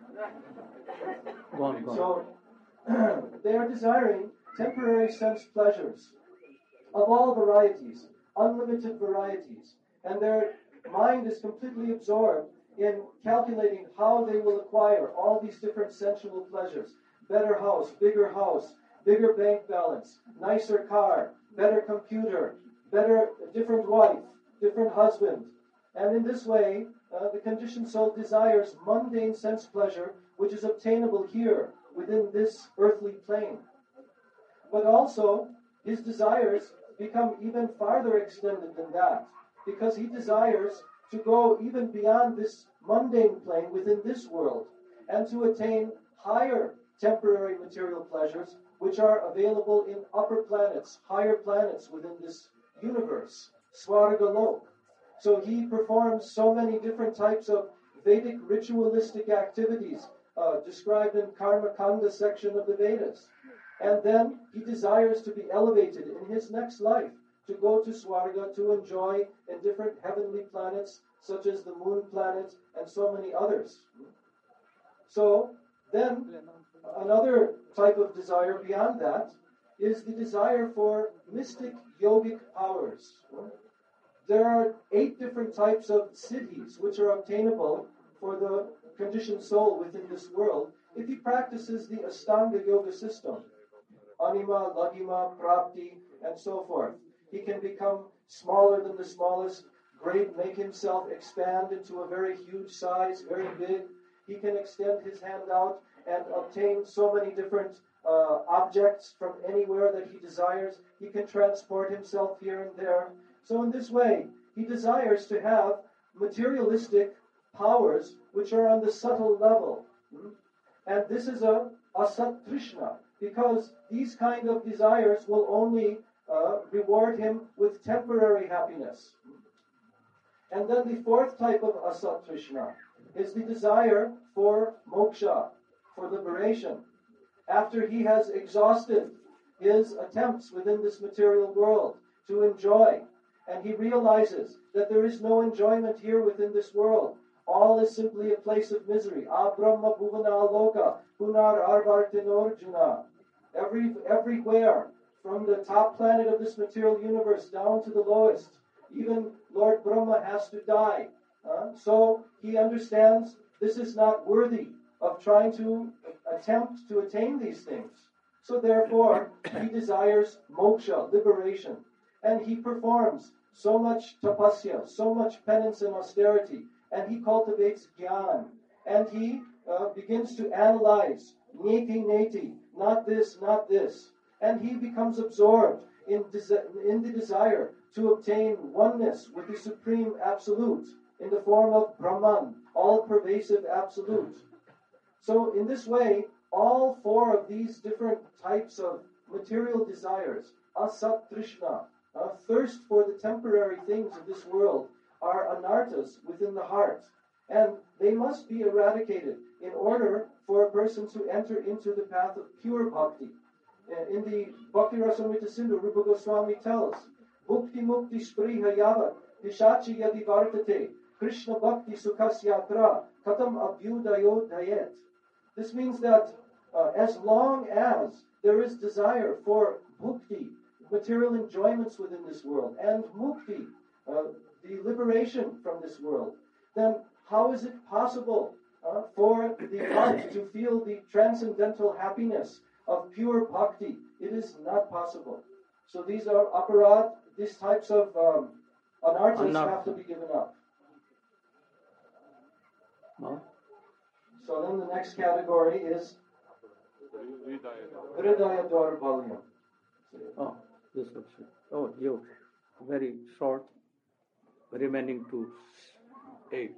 Go on, go on. So, they are desiring temporary sense pleasures of all varieties, unlimited varieties, and their mind is completely absorbed in calculating how they will acquire all these different sensual pleasures. Better house, bigger house, bigger bank balance, nicer car, better computer, better, different wife, different husband. And in this way, uh, the conditioned soul desires mundane sense pleasure, which is obtainable here within this earthly plane. But also, his desires become even farther extended than that, because he desires to go even beyond this mundane plane within this world and to attain higher temporary material pleasures which are available in upper planets, higher planets within this universe, Svargalok. So he performs so many different types of Vedic ritualistic activities uh, described in Karma Kanda section of the Vedas. And then he desires to be elevated in his next life, to go to Swarga, to enjoy in different heavenly planets, such as the moon planet and so many others. So then, another type of desire beyond that is the desire for mystic yogic powers. There are eight different types of siddhis which are obtainable for the conditioned soul within this world if he practices the Ashtanga Yoga system. Anima, Laghima, Prapti, and so forth. He can become smaller than the smallest, great, make himself expand into a very huge size, very big. He can extend his hand out and obtain so many different uh, objects from anywhere that he desires. He can transport himself here and there. So in this way, he desires to have materialistic powers which are on the subtle level. And this is a asat trishna, because these kind of desires will only uh, reward him with temporary happiness. And then the fourth type of asat trishna is the desire for moksha, for liberation. After he has exhausted his attempts within this material world to enjoy, and he realizes that there is no enjoyment here within this world, all is simply a place of misery. Abrahma bhuvana loka punar arvartinorjuna. Every, everywhere, from the top planet of this material universe down to the lowest, even Lord Brahma has to die. Uh, so he understands this is not worthy of trying to attempt to attain these things. So therefore, he desires moksha, liberation. And he performs so much tapasya, so much penance and austerity. And he cultivates jnana. And he uh, begins to analyze neti neti, not this, not this. And he becomes absorbed in, desi- in the desire to obtain oneness with the Supreme Absolute in the form of Brahman, all-pervasive Absolute. So in this way, all four of these different types of material desires, asat trishna, a thirst for the temporary things of this world, are anarthas within the heart. And they must be eradicated in order for a person to enter into the path of pure bhakti. In the Bhakti Rasamrita Sindhu, Rupa Goswami tells, Bhukti Mukti Spriha Yavat, Pishachi Yadi Vartate, Krishna Bhakti Sukhasyatra, Katam Abhyudayo Dayet. This means that uh, as long as there is desire for bhukti, material enjoyments within this world, and mukti, uh, the liberation from this world, then how is it possible uh, for the heart to feel the transcendental happiness of pure bhakti? It is not possible. So these are aparad, these types of um, anarthas Anartha. have to be given up. No? So then the next category is Hridaya Dwarbalyam. Oh, this was oh, you very short, remaining to eight.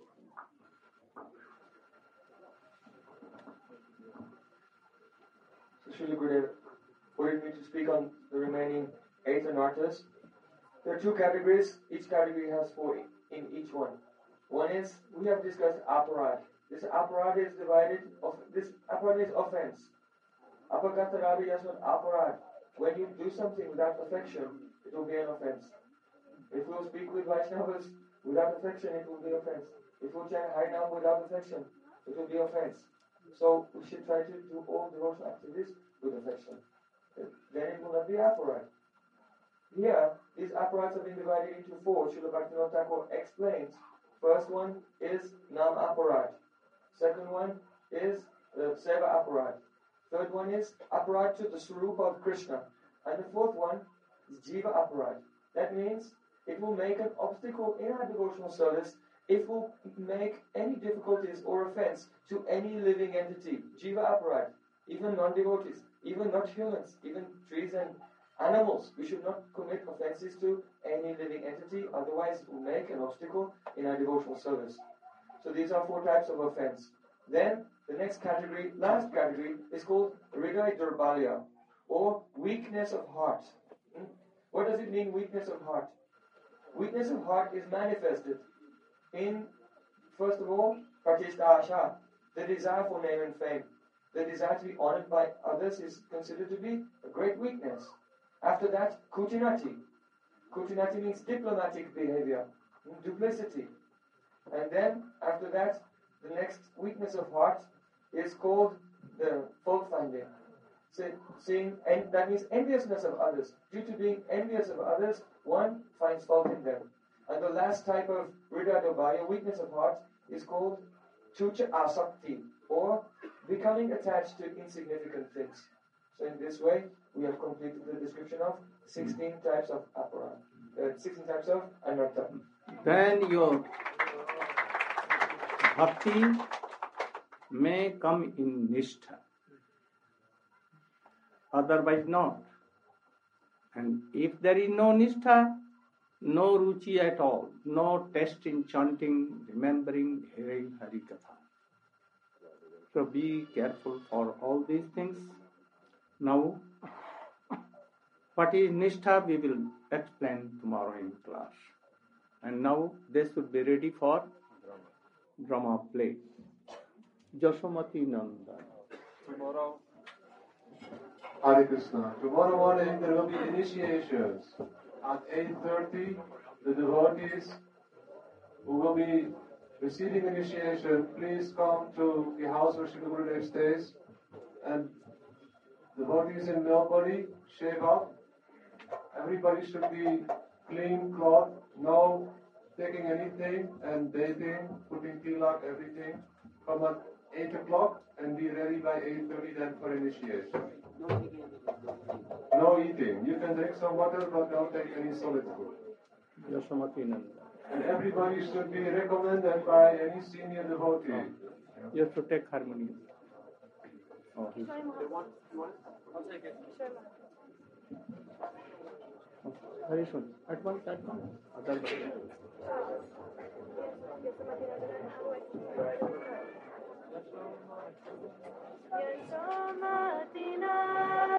So Srila Gurudev ordered me to speak on the remaining eight anarthas. There are two categories. Each category has four in each one. One is, we have discussed aparad. This aparad is divided, of, this aparad is offense. Apagataradi yasmat aparad. When you do something without affection, it will be an offense. If we speak with Vaishnavas without affection, it will be offense. If we chant Harinam without affection, it will be offense. So we should try to do all devotional activities with affection. Then it will not be aparad. Here, these aparads have been divided into four. Srila Bhaktivinoda Thakur explains. First one is Nam aparad. Second one is uh, Seva aparad. Third one is aparad to the Swarupa of Krishna. And the fourth one is Jiva aparad. That means it will make an obstacle in our devotional service. It will make any difficulties or offense to any living entity. Jiva aparad. Even non-devotees. Even not humans. Even trees and Animals, we should not commit offenses to any living entity, otherwise it will make an obstacle in our devotional service. So these are four types of offense. Then the next category, last category, is called Hriday Durbalya, or weakness of heart. Hmm? What does it mean, weakness of heart? Weakness of heart is manifested in, first of all, Pratishta Asha, the desire for name and fame. The desire to be honored by others is considered to be a great weakness. After that, Kutinati. Kutinati means diplomatic behavior, duplicity. And then, after that, the next weakness of heart is called the fault finding. So, seeing, and that means enviousness of others. Due to being envious of others, one finds fault in them. And the last type of Hriday Durbalya, weakness of heart, is called Tucha Asakti, or becoming attached to insignificant things. So in this way, we have completed the description of sixteen types of apara, uh, sixteen types of anartha. Then your bhakti may come in nishtha, otherwise not. And if there is no nishtha, no ruchi at all, no taste in chanting, remembering, hearing Hari Katha. So be careful for all these things. Now, what is nishtha we will explain tomorrow in class. And now they should be ready for drama play. Jasomati Nanda. Tomorrow, Hare Krishna. Tomorrow morning there will be initiations. At eight thirty, the devotees who will be receiving initiation, please come to the house where Srila Gurudev stays. And devotees in Melbourne, shave up. Everybody should be clean cloth, no taking anything and bathing, putting tilak, everything. Come at eight o'clock and be ready by eight thirty then for initiation. No eating. You can drink some water, but don't take any solid food. Jasomati Nanda. And everybody should be recommended by any senior devotee. You have to take harmonium. Oh, he's- very soon. At once, at once. Otherwise. Yasomati